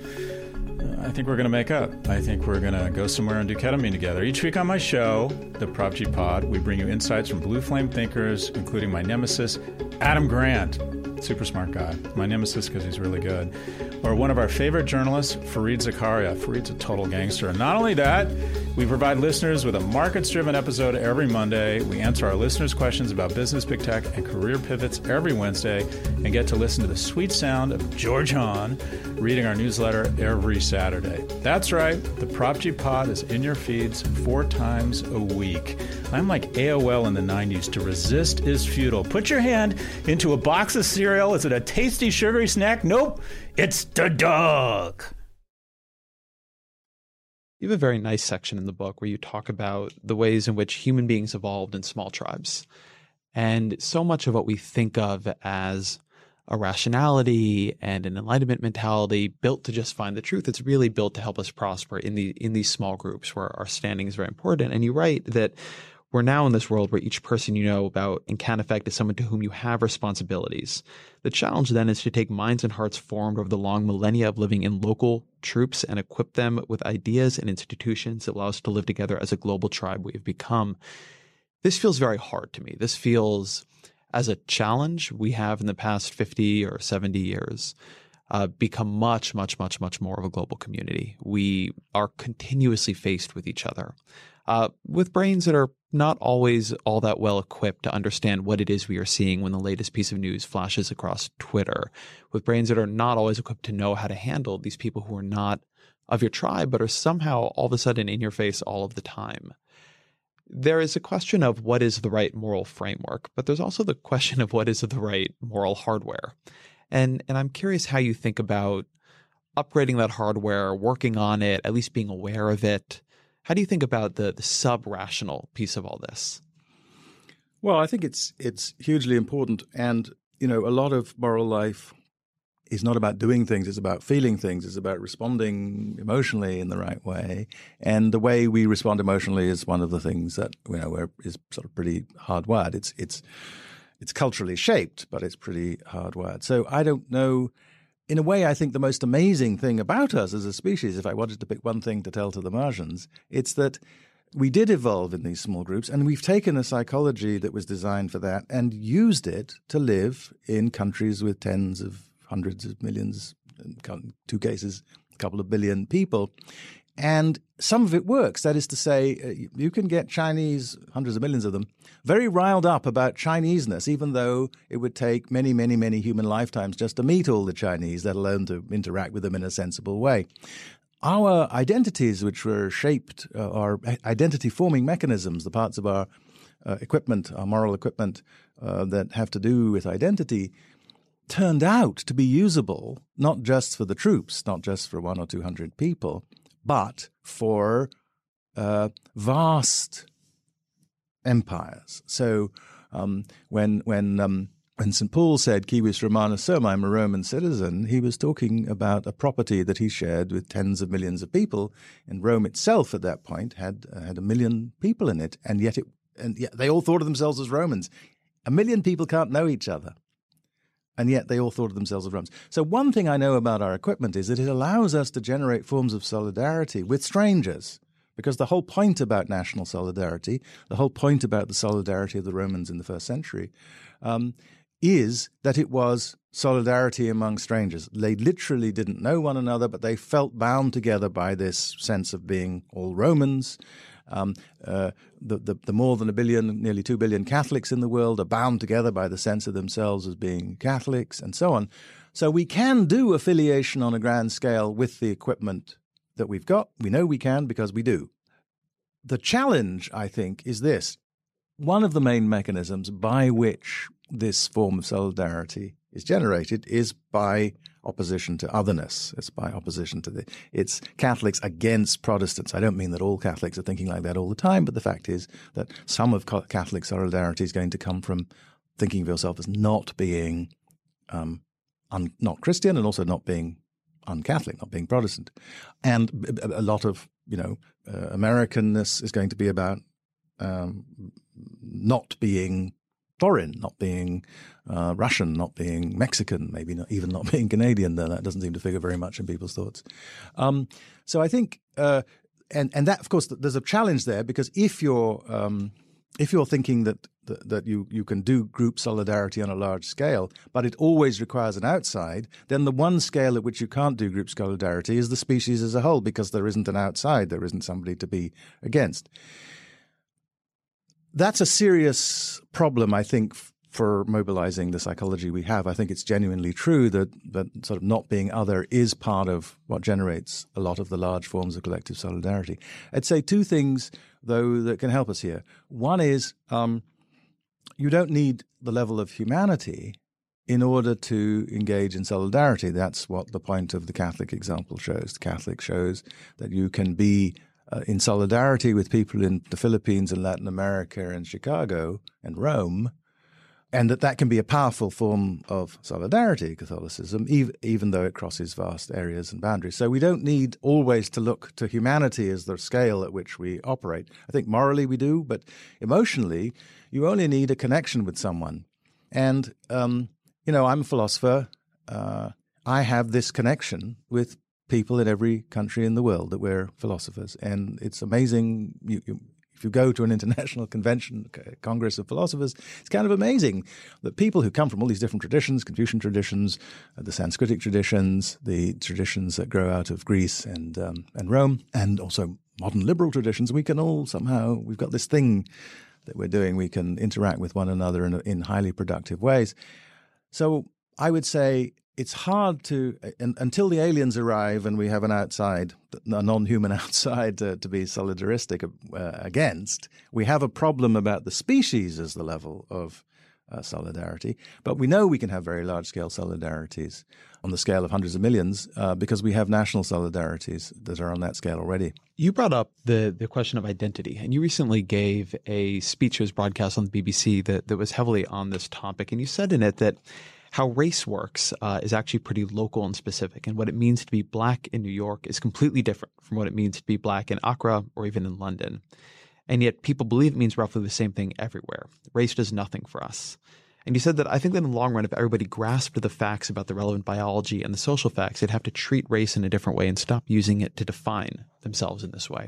I think we're going to make up. I think we're going to go somewhere and do ketamine together. Each week on my show, the Prof G Pod, we bring you insights from blue flame thinkers, including my nemesis, Adam Grant. Super smart guy. My nemesis because he's really good. Or one of our favorite journalists, Fareed Zakaria. Fareed's a total gangster. And not only that, we provide listeners with a markets-driven episode every Monday. We answer our listeners' questions about business, big tech, and career pivots every Wednesday, and get to listen to the sweet sound of George Hahn reading our newsletter every Saturday. That's right. The Prop G Pod is in your feeds four times a week. I'm like A O L in the nineties. To resist is futile. Put your hand into a box of cereal. Is it a tasty, sugary snack? Nope. It's the dog. You have a very nice section in the book where you talk about the ways in which human beings evolved in small tribes. And so much of what we think of as a rationality and an enlightenment mentality built to just find the truth, it's really built to help us prosper in the in these small groups where our standing is very important. And you write that we're now in this world where each person you know about and can affect is someone to whom you have responsibilities. The challenge then is to take minds and hearts formed over the long millennia of living in local troops and equip them with ideas and institutions that allow us to live together as a global tribe we have become. This feels very hard to me. This feels as a challenge we have in the past fifty or seventy years uh, become much, much, much, much more of a global community. We are continuously faced with each other. Uh, with brains that are not always all that well equipped to understand what it is we are seeing when the latest piece of news flashes across Twitter, with brains that are not always equipped to know how to handle these people who are not of your tribe but are somehow all of a sudden in your face all of the time. There is a question of what is the right moral framework, but there's also the question of what is the right moral hardware. And, and I'm curious how you think about upgrading that hardware, working on it, at least being aware of it. How do you think about the, the sub-rational piece of all this? Well, I think it's it's hugely important. And, you know, a lot of moral life is not about doing things. It's about feeling things. It's about responding emotionally in the right way. And the way we respond emotionally is one of the things that, you know, we're, is sort of pretty hardwired. It's, it's, it's culturally shaped, but it's pretty hardwired. So I don't know. In a way, I think the most amazing thing about us as a species, if I wanted to pick one thing to tell to the Martians, it's that we did evolve in these small groups, and we've taken a psychology that was designed for that and used it to live in countries with tens of hundreds of millions, in two cases, a couple of billion people. And some of it works. That is to say, you can get Chinese, hundreds of millions of them, very riled up about Chineseness, even though it would take many, many, many human lifetimes just to meet all the Chinese, let alone to interact with them in a sensible way. Our identities, which were shaped, uh, our identity-forming mechanisms, the parts of our uh, equipment, our moral equipment uh, that have to do with identity, turned out to be usable not just for the troops, not just for one or two hundred people, but for uh, vast empires. So um, when when um, when Saint Paul said, Civis Romanus sum, I'm a Roman citizen, he was talking about a property that he shared with tens of millions of people. And Rome itself at that point had uh, had a million people in it, and yet it and yet they all thought of themselves as Romans. A million people can't know each other, and yet they all thought of themselves as Romans. So one thing I know about our equipment is that it allows us to generate forms of solidarity with strangers, because the whole point about national solidarity, the whole point about the solidarity of the Romans in the first century, um, is that it was solidarity among strangers. They literally didn't know one another, but they felt bound together by this sense of being all Romans. Um, uh, the, the, the more than a billion, nearly two billion Catholics in the world are bound together by the sense of themselves as being Catholics, and so on. So we can do affiliation on a grand scale with the equipment that we've got. We know we can because we do. The challenge, I think, is this. One of the main mechanisms by which this form of solidarity is generated is by opposition to otherness. It's by opposition to the – it's Catholics against Protestants. I don't mean that all Catholics are thinking like that all the time, but the fact is that some of Catholic solidarity is going to come from thinking of yourself as not being um, un, not Christian, and also not being un-Catholic, not being Protestant. And a lot of, you know, uh, Americanness is going to be about um, not being foreign, not being uh, Russian, not being Mexican, maybe not even not being Canadian, though that doesn't seem to figure very much in people's thoughts. Um, so I think, uh, and and that of course, there's a challenge there, because if you're um, if you're thinking that that, that you, you can do group solidarity on a large scale, but it always requires an outside, then the one scale at which you can't do group solidarity is the species as a whole, because there isn't an outside, there isn't somebody to be against. That's a serious problem, I think, for mobilizing the psychology we have. I think it's genuinely true that, that sort of not being other is part of what generates a lot of the large forms of collective solidarity. I'd say two things, though, that can help us here. One is um, you don't need the level of humanity in order to engage in solidarity. That's what the point of the Catholic example shows. The Catholic shows that you can be Uh, in solidarity with people in the Philippines and Latin America and Chicago and Rome, and that that can be a powerful form of solidarity, Catholicism, even, even though it crosses vast areas and boundaries. So we don't need always to look to humanity as the scale at which we operate. I think morally we do, but emotionally you only need a connection with someone. And, um, you know, I'm a philosopher. Uh, I have this connection with people in every country in the world that we're philosophers. And it's amazing. You, you, if you go to an international convention, Congress of Philosophers, it's kind of amazing that people who come from all these different traditions, Confucian traditions, uh, the Sanskritic traditions, the traditions that grow out of Greece and um, and Rome, and also modern liberal traditions, we can all somehow, we've got this thing that we're doing. We can interact with one another in, in highly productive ways. So I would say it's hard to, and, until the aliens arrive and we have an outside, a non-human outside to, to be solidaristic uh, against, we have a problem about the species as the level of uh, solidarity. But we know we can have very large-scale solidarities on the scale of hundreds of millions uh, because we have national solidarities that are on that scale already. You brought up the the question of identity, and you recently gave a speech that was broadcast on the B B C that, that was heavily on this topic, and you said in it that how race works uh, is actually pretty local and specific, and what it means to be black in New York is completely different from what it means to be black in Accra or even in London. And yet people believe it means roughly the same thing everywhere. Race does nothing for us. And you said that I think that in the long run, if everybody grasped the facts about the relevant biology and the social facts, they'd have to treat race in a different way and stop using it to define themselves in this way.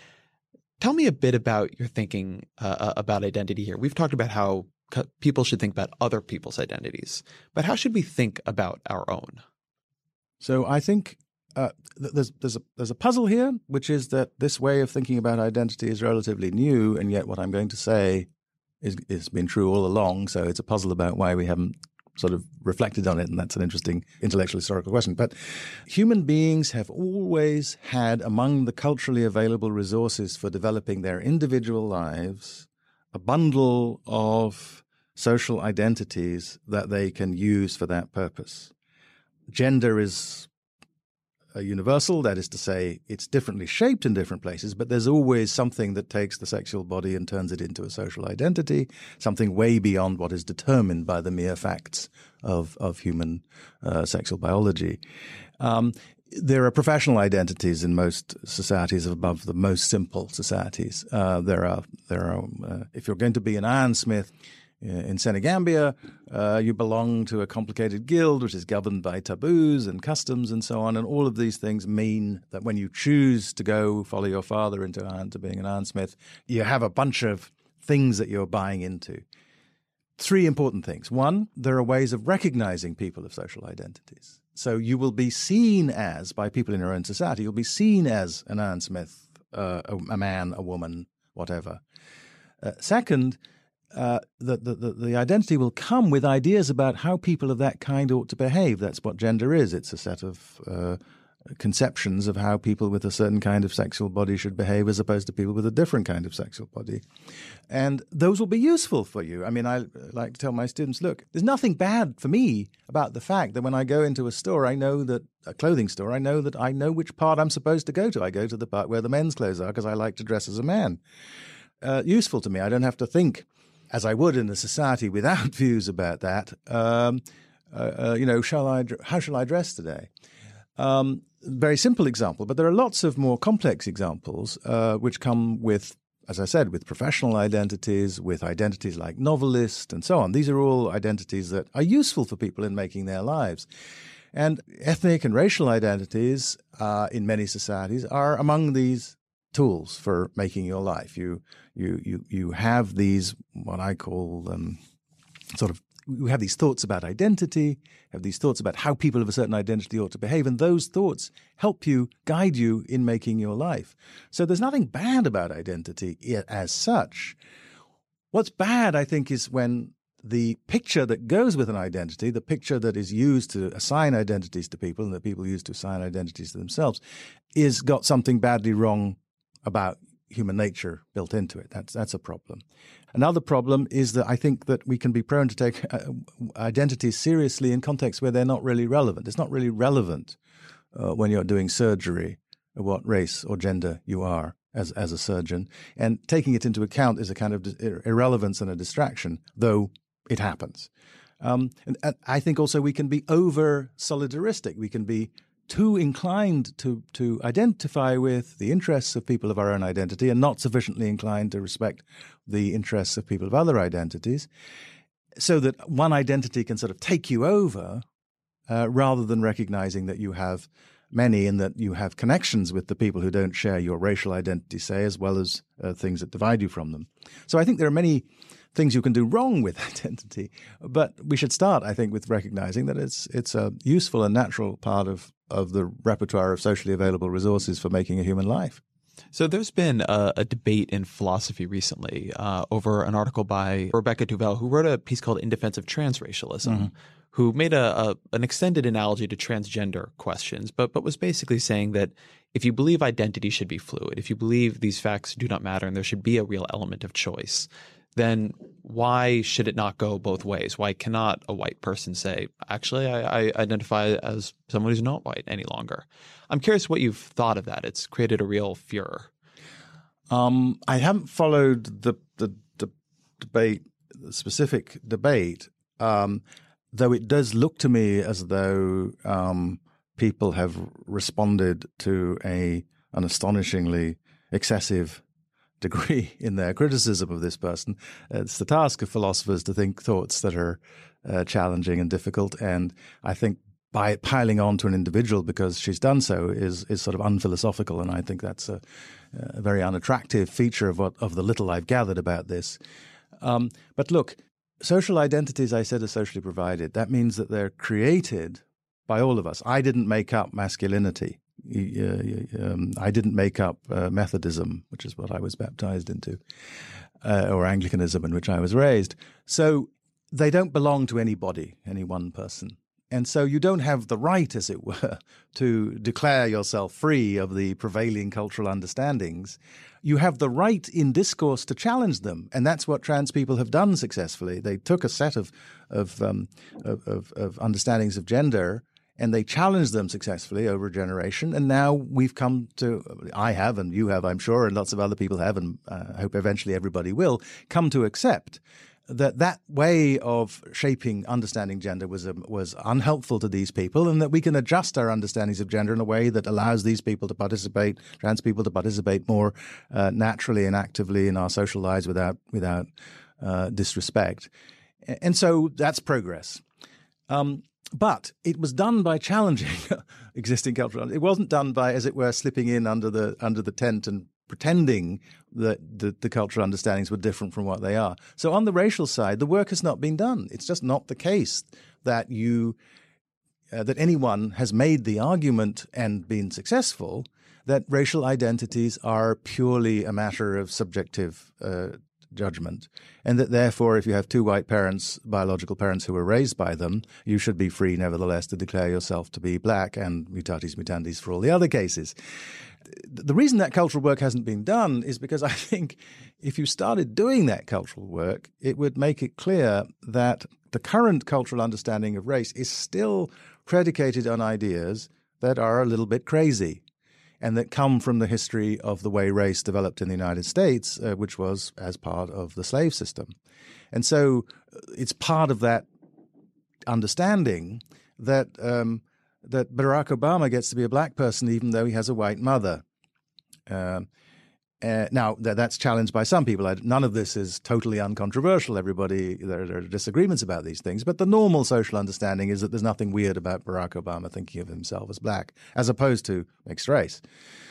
Tell me a bit about your thinking uh, about identity here. We've talked about how people should think about other people's identities, but how should we think about our own? So I think uh, th- there's there's a there's a puzzle here, which is that this way of thinking about identity is relatively new, and yet what I'm going to say is has been true all along. So it's a puzzle about why we haven't sort of reflected on it, and that's an interesting intellectual historical question. But human beings have always had among the culturally available resources for developing their individual lives a bundle of social identities that they can use for that purpose. Gender is uh, universal. That is to say, it's differently shaped in different places, but there's always something that takes the sexual body and turns it into a social identity, something way beyond what is determined by the mere facts of, of human uh, sexual biology. Um, There are professional identities in most societies above the most simple societies. Uh, there are, there are. Uh, if you're going to be an ironsmith in Senegambia, uh, you belong to a complicated guild which is governed by taboos and customs and so on. And all of these things mean that when you choose to go follow your father into, into being an ironsmith, you have a bunch of things that you're buying into. Three important things. One, there are ways of recognizing people of social identities. So you will be seen as, by people in your own society, you'll be seen as an ironsmith, uh, a, a man, a woman, whatever. Uh, second, uh, the, the, the identity will come with ideas about how people of that kind ought to behave. That's what gender is. It's a set of uh, conceptions of how people with a certain kind of sexual body should behave as opposed to people with a different kind of sexual body. And those will be useful for you. I mean, I like to tell my students, look, there's nothing bad for me about the fact that when I go into a store, I know that a clothing store, I know that I know which part I'm supposed to go to. I go to the part where the men's clothes are because I like to dress as a man. Uh, useful to me. I don't have to think, as I would in a society without views about that, um, uh, uh, you know, shall I, how shall I dress today? Um, very simple example, but there are lots of more complex examples uh, which come with, as I said, with professional identities, with identities like novelist and so on. These are all identities that are useful for people in making their lives. And ethnic and racial identities uh, in many societies are among these tools for making your life. You you you you have these, what I call um, sort of, we have these thoughts about identity, have these thoughts about how people of a certain identity ought to behave, and those thoughts help you, guide you in making your life. So there's nothing bad about identity as such. What's bad, I think, is when the picture that goes with an identity, the picture that is used to assign identities to people and that people use to assign identities to themselves, is got something badly wrong about human nature built into it. That's that's a problem. Another problem is that I think that we can be prone to take uh, identities seriously in contexts where they're not really relevant. It's not really relevant uh, when you're doing surgery what race or gender you are as as a surgeon. And taking it into account is a kind of irrelevance and a distraction, though it happens. Um, and, and I think also we can be over-solidaristic. We can be too inclined to, to identify with the interests of people of our own identity and not sufficiently inclined to respect the interests of people of other identities, so that one identity can sort of take you over uh, rather than recognizing that you have many and that you have connections with the people who don't share your racial identity, say, as well as uh, things that divide you from them. So I think there are many things you can do wrong with identity, but we should start, I think, with recognizing that it's it's a useful and natural part of, of the repertoire of socially available resources for making a human life. So there's been a, a debate in philosophy recently uh, over an article by Rebecca Duval, who wrote a piece called In Defense of Transracialism, mm-hmm. who made a, a an extended analogy to transgender questions, but but was basically saying that if you believe identity should be fluid, if you believe these facts do not matter and there should be a real element of choice, then why should it not go both ways? Why cannot a white person say, actually, I, I identify as someone who's not white any longer? I'm curious what you've thought of that. It's created a real furor. Um, I haven't followed the, the, the debate, the specific debate, um, though it does look to me as though um, people have responded to a an astonishingly excessive degree in their criticism of this person. It's the task of philosophers to think thoughts that are uh, challenging and difficult, and I think by piling on to an individual because she's done so is is sort of unphilosophical, and I think that's a, a very unattractive feature of what of the little I've gathered about this. Um, but look, social identities, I said, are socially provided. That means that they're created by all of us. I didn't make up masculinity. Uh, um, I didn't make up uh, Methodism, which is what I was baptized into, uh, or Anglicanism, in which I was raised. So they don't belong to anybody, any one person. And so you don't have the right, as it were, to declare yourself free of the prevailing cultural understandings. You have the right in discourse to challenge them, and that's what trans people have done successfully. They took a set of of, um, of, of, of understandings of gender and they challenged them successfully over a generation. And now we've come to, I have, and you have, I'm sure, and lots of other people have, and uh, I hope eventually everybody will, come to accept that that way of shaping understanding gender was um, was unhelpful to these people, and that we can adjust our understandings of gender in a way that allows these people to participate, trans people to participate more uh, naturally and actively in our social lives without without uh, disrespect. And so that's progress. Um, But it was done by challenging existing cultural. It wasn't done by, as it were, slipping in under the under the tent and pretending that the, the cultural understandings were different from what they are. So on the racial side, the work has not been done. It's just not the case that you uh, that anyone has made the argument and been successful that racial identities are purely a matter of subjective uh, judgment, and that therefore if you have two white parents, biological parents who were raised by them, you should be free nevertheless to declare yourself to be black, and mutatis mutandis for all the other cases. The reason that cultural work hasn't been done is because I think if you started doing that cultural work, it would make it clear that the current cultural understanding of race is still predicated on ideas that are a little bit crazy, and that come from the history of the way race developed in the United States, uh, which was as part of the slave system. And so it's part of that understanding that um, that Barack Obama gets to be a black person even though he has a white mother. Uh, uh, now, th- that's challenged by some people. I, none of this is totally uncontroversial. Everybody, there, there are disagreements about these things. But the normal social understanding is that there's nothing weird about Barack Obama thinking of himself as black, as opposed to mixed race.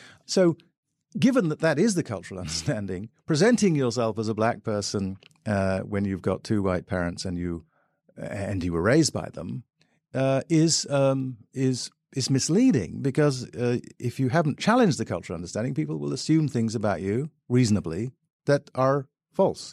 So given that that is the cultural understanding, presenting yourself as a black person uh, when you've got two white parents and you and you were raised by them uh, is um, is is misleading, because uh, if you haven't challenged the cultural understanding, people will assume things about you reasonably that are false.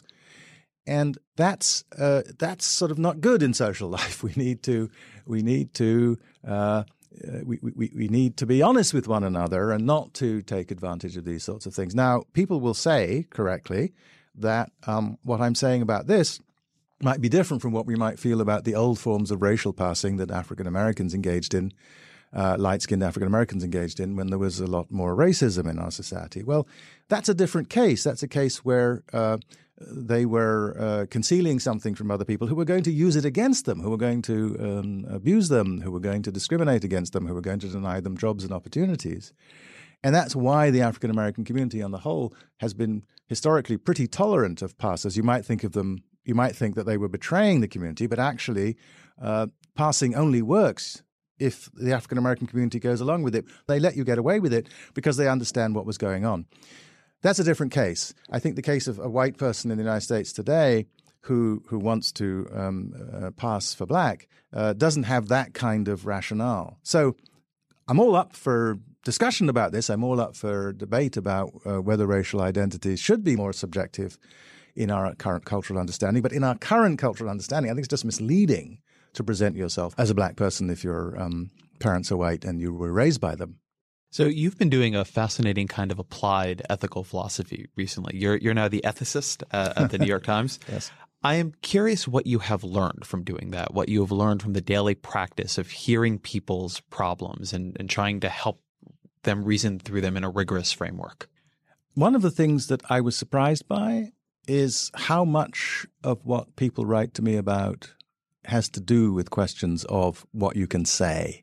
And that's uh, that's sort of not good in social life. We need to we need to uh, we, we we need to be honest with one another and not to take advantage of these sorts of things. Now, people will say correctly that um, what I'm saying about this might be different from what we might feel about the old forms of racial passing that African Americans engaged in. Uh, light-skinned African Americans engaged in when there was a lot more racism in our society. Well, that's a different case. That's a case where uh, they were uh, concealing something from other people who were going to use it against them, who were going to um, abuse them, who were going to discriminate against them, who were going to deny them jobs and opportunities. And that's why the African American community on the whole has been historically pretty tolerant of passers. You might think of them, you might think that they were betraying the community, but actually uh, passing only works if the African American community goes along with it. They let you get away with it because they understand what was going on. That's a different case. I think the case of a white person in the United States today who who wants to um, uh, pass for black uh, doesn't have that kind of rationale. So I'm all up for discussion about this. I'm all up for debate about uh, whether racial identities should be more subjective in our current cultural understanding. But in our current cultural understanding, I think it's just misleading to present yourself as a black person if your um, parents are white and you were raised by them. So you've been doing a fascinating kind of applied ethical philosophy recently. You're you're now the ethicist uh, at the New York Times. Yes. I am curious what you have learned from doing that, what you have learned from the daily practice of hearing people's problems and, and trying to help them reason through them in a rigorous framework. One of the things that I was surprised by is how much of what people write to me about has to do with questions of what you can say,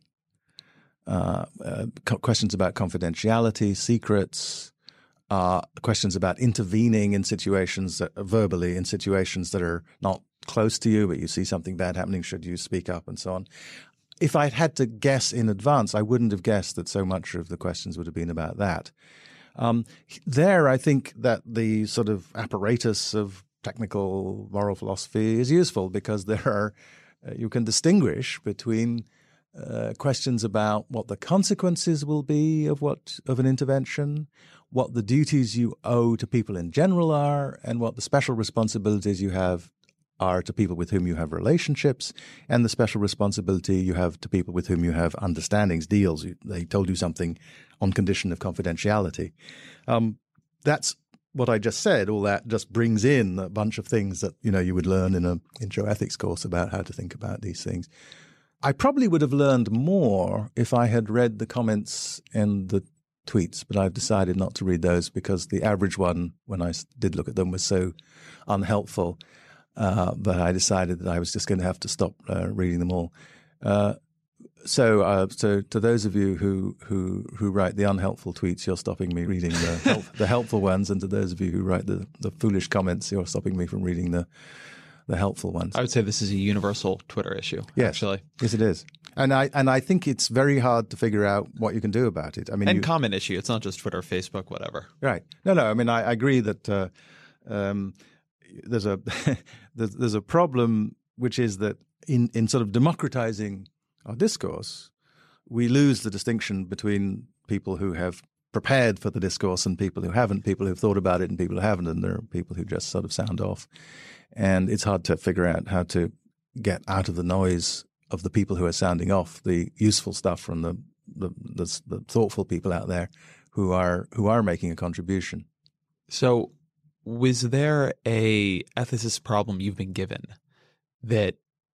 uh, uh, co- questions about confidentiality, secrets, uh, questions about intervening in situations that, uh, verbally in situations that are not close to you, but you see something bad happening, should you speak up, and so on. If I'd had to guess in advance, I wouldn't have guessed that so much of the questions would have been about that. Um, there, I think that the sort of apparatus of technical moral philosophy is useful because there are uh, you can distinguish between uh, questions about what the consequences will be of what of an intervention, what the duties you owe to people in general are, and what the special responsibilities you have are to people with whom you have relationships, and the special responsibility you have to people with whom you have understandings, deals. They told you something on condition of confidentiality. Um, that's what I just said. All that just brings in a bunch of things that, you know, you would learn in a intro ethics course about how to think about these things. I probably would have learned more if I had read the comments and the tweets, but I've decided not to read those because the average one, when I did look at them, was so unhelpful uh, that I decided that I was just going to have to stop uh, reading them all. Uh, so, uh, so to those of you who, who who write the unhelpful tweets, you're stopping me reading the help, the helpful ones, and to those of you who write the, the foolish comments, you're stopping me from reading the the helpful ones. I would say this is a universal Twitter issue. Yes, actually, yes, it is, and I and I think it's very hard to figure out what you can do about it. I mean, and you, common issue. It's not just Twitter, Facebook, whatever. Right? No, no. I mean, I, I agree that uh, um, there's a there's, there's a problem, which is that in in sort of democratizing our discourse, we lose the distinction between people who have prepared for the discourse and people who haven't, people who've thought about it and people who haven't, and there are people who just sort of sound off. And it's hard to figure out how to get out of the noise of the people who are sounding off the useful stuff from the the, the, the thoughtful people out there who are who are making a contribution. So was there a ethicist problem you've been given that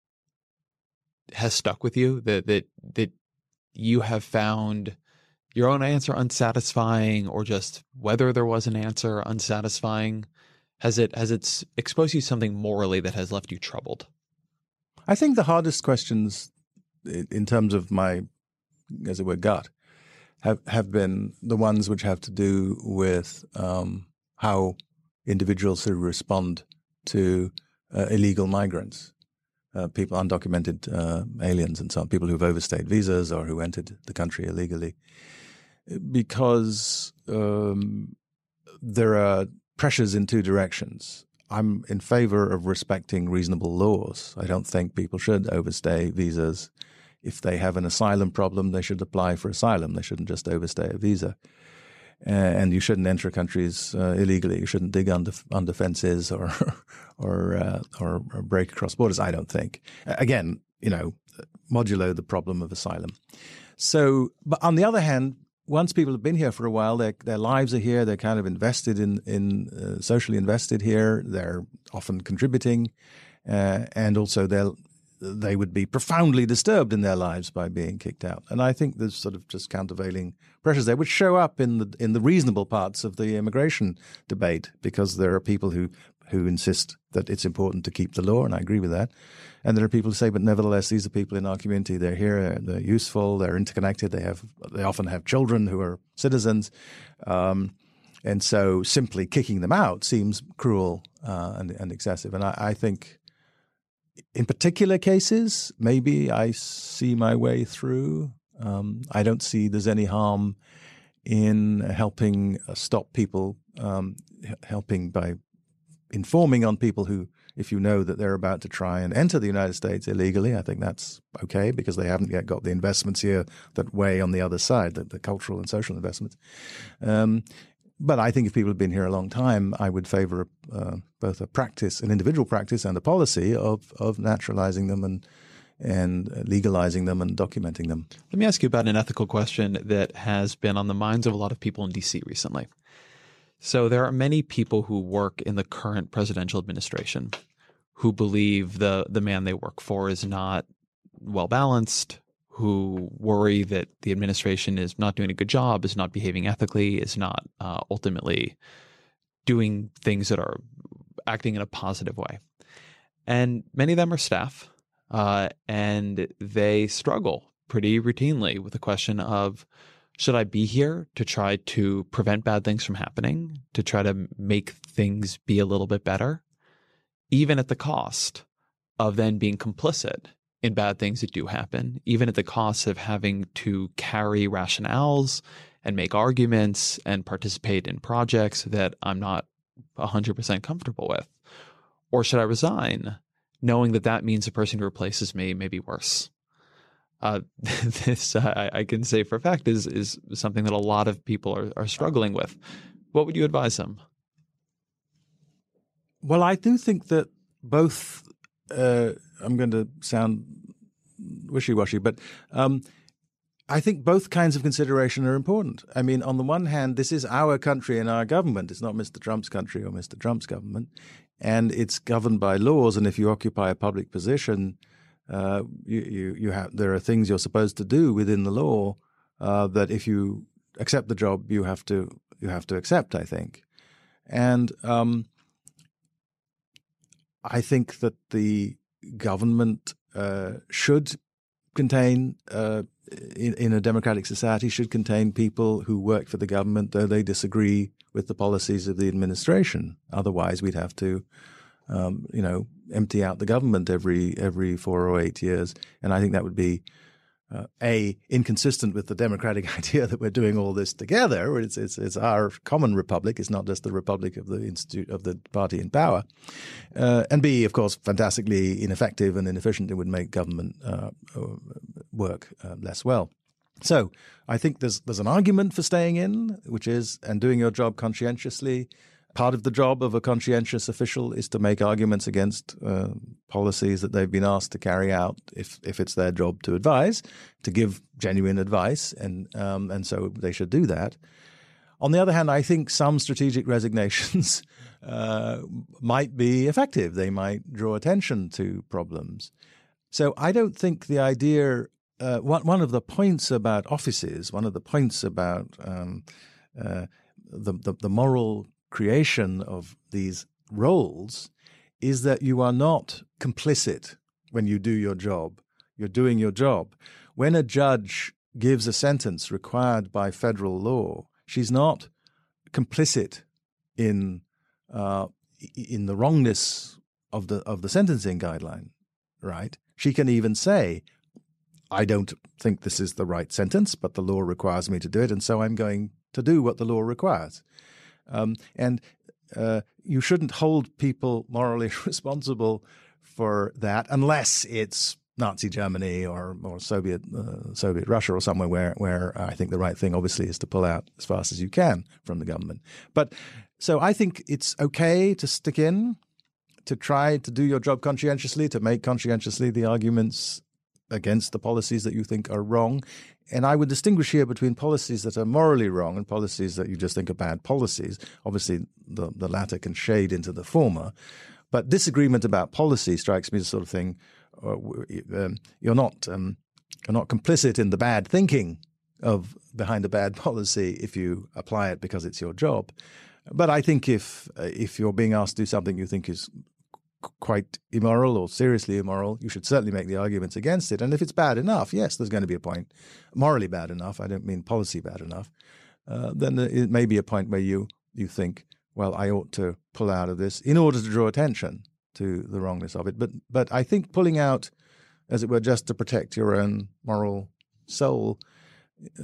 has stuck with you, that that that you have found your own answer unsatisfying, or just whether there was an answer unsatisfying? Has it has it exposed you to something morally that has left you troubled? I think the hardest questions in terms of my, as it were, gut, have, have been the ones which have to do with um, how individuals should respond to uh, illegal migrants. Uh, people, undocumented uh, aliens and so on, people who've overstayed visas or who entered the country illegally. Because um, there are pressures in two directions. I'm in favor of respecting reasonable laws. I don't think people should overstay visas. If they have an asylum problem, they should apply for asylum. They shouldn't just overstay a visa. Uh, and you shouldn't enter countries uh, illegally. You shouldn't dig under under fences or or, uh, or or break across borders. I don't think. Again, you know, modulo the problem of asylum. So, but on the other hand, once people have been here for a while, their their lives are here. They're kind of invested in in uh, socially invested here. They're often contributing, uh, and also they'll. They would be profoundly disturbed in their lives by being kicked out. And I think there's sort of just countervailing pressures there, which show up in the in the reasonable parts of the immigration debate, because there are people who, who insist that it's important to keep the law, and I agree with that. And there are people who say, but nevertheless, these are people in our community. They're here, they're useful, they're interconnected, they have they often have children who are citizens. Um, and so simply kicking them out seems cruel uh, and, and excessive. And I, I think in particular cases, maybe I see my way through. Um, I don't see there's any harm in helping stop people, um, helping by informing on people who, if you know that they're about to try and enter the United States illegally, I think that's okay, because they haven't yet got the investments here that weigh on the other side, the, the cultural and social investments. Um, But I think if people have been here a long time, I would favor uh, both a practice, an individual practice, and a policy of of naturalizing them and and legalizing them and documenting them. Let me ask you about an ethical question that has been on the minds of a lot of people in D C recently. So there are many people who work in the current presidential administration who believe the the man they work for is not well balanced, who worry that the administration is not doing a good job, is not behaving ethically, is not uh, ultimately doing things that are acting in a positive way. And many of them are staff, uh, and they struggle pretty routinely with the question of, should I be here to try to prevent bad things from happening, to try to make things be a little bit better, even at the cost of then being complicit in bad things that do happen, even at the cost of having to carry rationales and make arguments and participate in projects that I'm not one hundred percent comfortable with? Or should I resign, knowing that that means the person who replaces me may be worse? Uh, this, uh, I can say for a fact, is is something that a lot of people are, are struggling with. What would you advise them? Well, I do think that both uh, I'm going to sound wishy-washy, but um, I think both kinds of consideration are important. I mean, on the one hand, this is our country and our government. It's not Mister Trump's country or Mister Trump's government. And it's governed by laws. And if you occupy a public position, uh, you, you, you have there are things you're supposed to do within the law uh, that if you accept the job, you have to you have to accept, I think. And um, I think that the government uh, should contain, uh, in, in a democratic society, should contain people who work for the government, though they disagree with the policies of the administration. Otherwise, we'd have to, um, you know, empty out the government every every four or eight years. And I think that would be Uh, A, inconsistent with the democratic idea that we're doing all this together. It's, it's, it's our common republic. It's not just the republic of the institute of the party in power. Uh, and B, of course, fantastically ineffective and inefficient. It would make government uh, work uh, less well. So I think there's there's an argument for staying in, which is and doing your job conscientiously. Part of the job of a conscientious official is to make arguments against uh, policies that they've been asked to carry out, if if it's their job to advise, to give genuine advice, and um, and so they should do that. On the other hand, I think some strategic resignations uh, might be effective. They might draw attention to problems. So I don't think the idea uh, – one, one of the points about offices, one of the points about um, uh, the, the, the moral – creation of these roles is that you are not complicit when you do your job. You're doing your job. When a judge gives a sentence required by federal law, she's not complicit in uh, in the wrongness of the of the sentencing guideline, right? She can even say, I don't think this is the right sentence, but the law requires me to do it, and so I'm going to do what the law requires. Um, and uh, you shouldn't hold people morally responsible for that unless it's Nazi Germany or, or Soviet uh, Soviet Russia or somewhere where, where I think the right thing obviously is to pull out as fast as you can from the government. But so I think it's okay to stick in, to try to do your job conscientiously, to make conscientiously the arguments against the policies that you think are wrong. And I would distinguish here between policies that are morally wrong and policies that you just think are bad policies. Obviously, the, the latter can shade into the former. But disagreement about policy strikes me as the sort of thing uh, um, you're not um, you're not complicit in the bad thinking of behind a bad policy if you apply it because it's your job. But I think if uh, if you're being asked to do something you think is quite immoral or seriously immoral, you should certainly make the arguments against it. And if it's bad enough, yes, there's going to be a point, morally bad enough, I don't mean policy bad enough, uh, then it may be a point where you, you think, well, I ought to pull out of this in order to draw attention to the wrongness of it. But but I think pulling out, as it were, just to protect your own moral soul uh,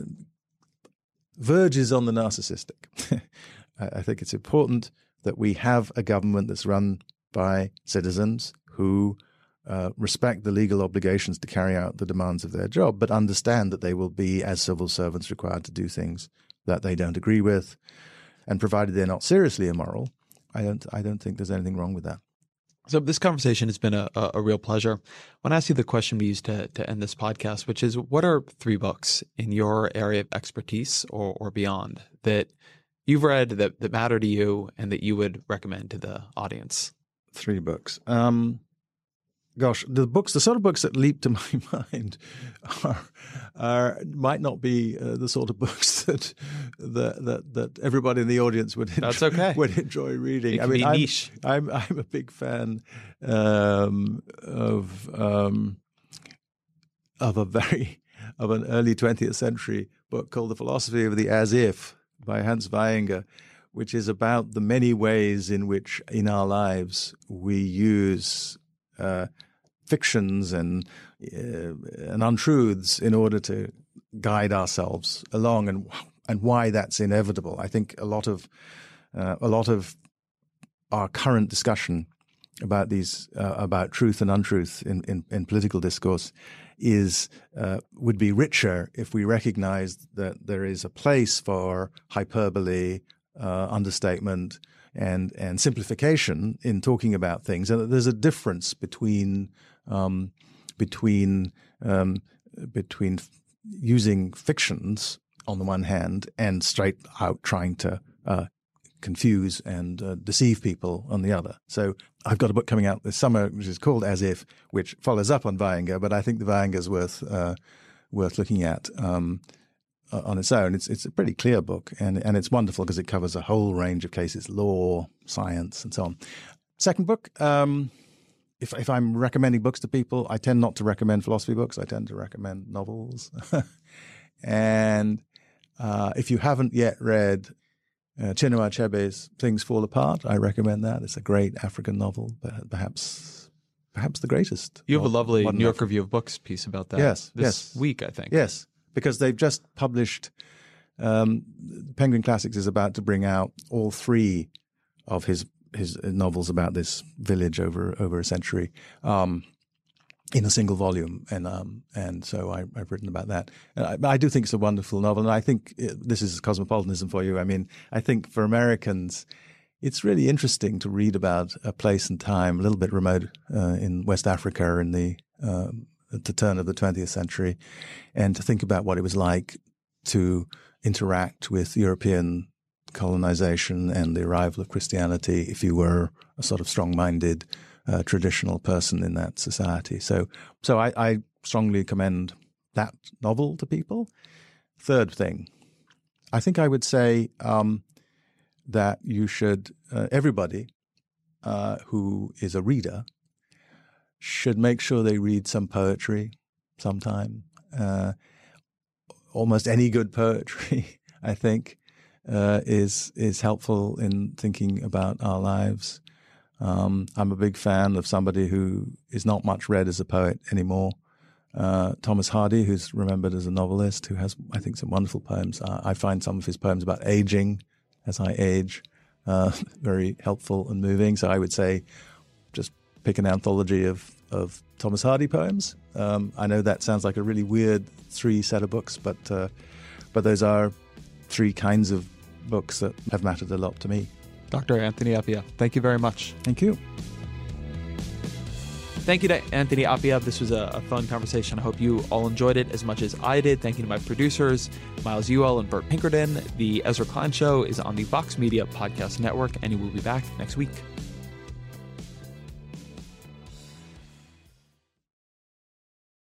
verges on the narcissistic. I, I think it's important that we have a government that's run by citizens who uh, respect the legal obligations to carry out the demands of their job, but understand that they will be, as civil servants, required to do things that they don't agree with. And provided they're not seriously immoral, I don't I don't think there's anything wrong with that. So this conversation has been a, a, a real pleasure. I want to ask you the question we used to, to end this podcast, which is, what are three books in your area of expertise or, or beyond that you've read that, that matter to you and that you would recommend to the audience? Three books. Um, gosh, the books, the sort of books that leap to my mind are, are might not be uh, the sort of books that, that that that everybody in the audience would enjoy, That's okay. would enjoy reading. It I can mean, be I'm, niche. I'm I'm a big fan um, of um, of a very of an early twentieth century book called The Philosophy of the As If by Hans Weininger, which is about the many ways in which in our lives we use uh, fictions and uh, and untruths in order to guide ourselves along, and and why that's inevitable. I think a lot of uh, a lot of our current discussion about these uh, about truth and untruth in, in, in political discourse is uh, would be richer if we recognized that there is a place for hyperbole, Uh, understatement and and simplification in talking about things, and that there's a difference between um, between um, between f- using fictions on the one hand and straight out trying to uh, confuse and uh, deceive people on the other. So I've got a book coming out this summer which is called As If, which follows up on Iyengar, but I think the Iyengar is worth uh, worth looking at um, on its own. It's it's a pretty clear book, and and it's wonderful because it covers a whole range of cases, law, science, and so on. Second book, um, if if I'm recommending books to people, I tend not to recommend philosophy books. I tend to recommend novels. And uh, if you haven't yet read uh, Chinua Achebe's Things Fall Apart, I recommend that. It's a great African novel, perhaps perhaps the greatest. You have a lovely New York African. Review of Books piece about that. Yes, this yes. week, I think. Yes, because they've just published. Um, Penguin Classics is about to bring out all three of his his novels about this village over over a century um, in a single volume, and um, and so I, I've written about that. And I, I do think it's a wonderful novel, and I think it, this is cosmopolitanism for you. I mean, I think for Americans, it's really interesting to read about a place and time a little bit remote uh, in West Africa in the um, at the turn of the twentieth century, and to think about what it was like to interact with European colonization and the arrival of Christianity if you were a sort of strong-minded, uh, traditional person in that society. So so I, I strongly commend that novel to people. Third thing, I think I would say um, that you should, uh, everybody uh, who is a reader should make sure they read some poetry sometime. Uh, almost any good poetry, I think, uh, is is helpful in thinking about our lives. Um, I'm a big fan of somebody who is not much read as a poet anymore, uh, Thomas Hardy, who's remembered as a novelist, who has, I think, some wonderful poems. Uh, I find some of his poems about aging as I age uh, very helpful and moving. So I would say just pick an anthology of, of Thomas Hardy poems. Um, I know that sounds like a really weird three set of books, but uh, but those are three kinds of books that have mattered a lot to me. Doctor Anthony Appiah, thank you very much. Thank you. Thank you to Anthony Appiah. This was a, a fun conversation. I hope you all enjoyed it as much as I did. Thank you to my producers, Miles Ewell and Bert Pinkerton. The Ezra Klein Show is on the Vox Media Podcast Network, and we will be back next week.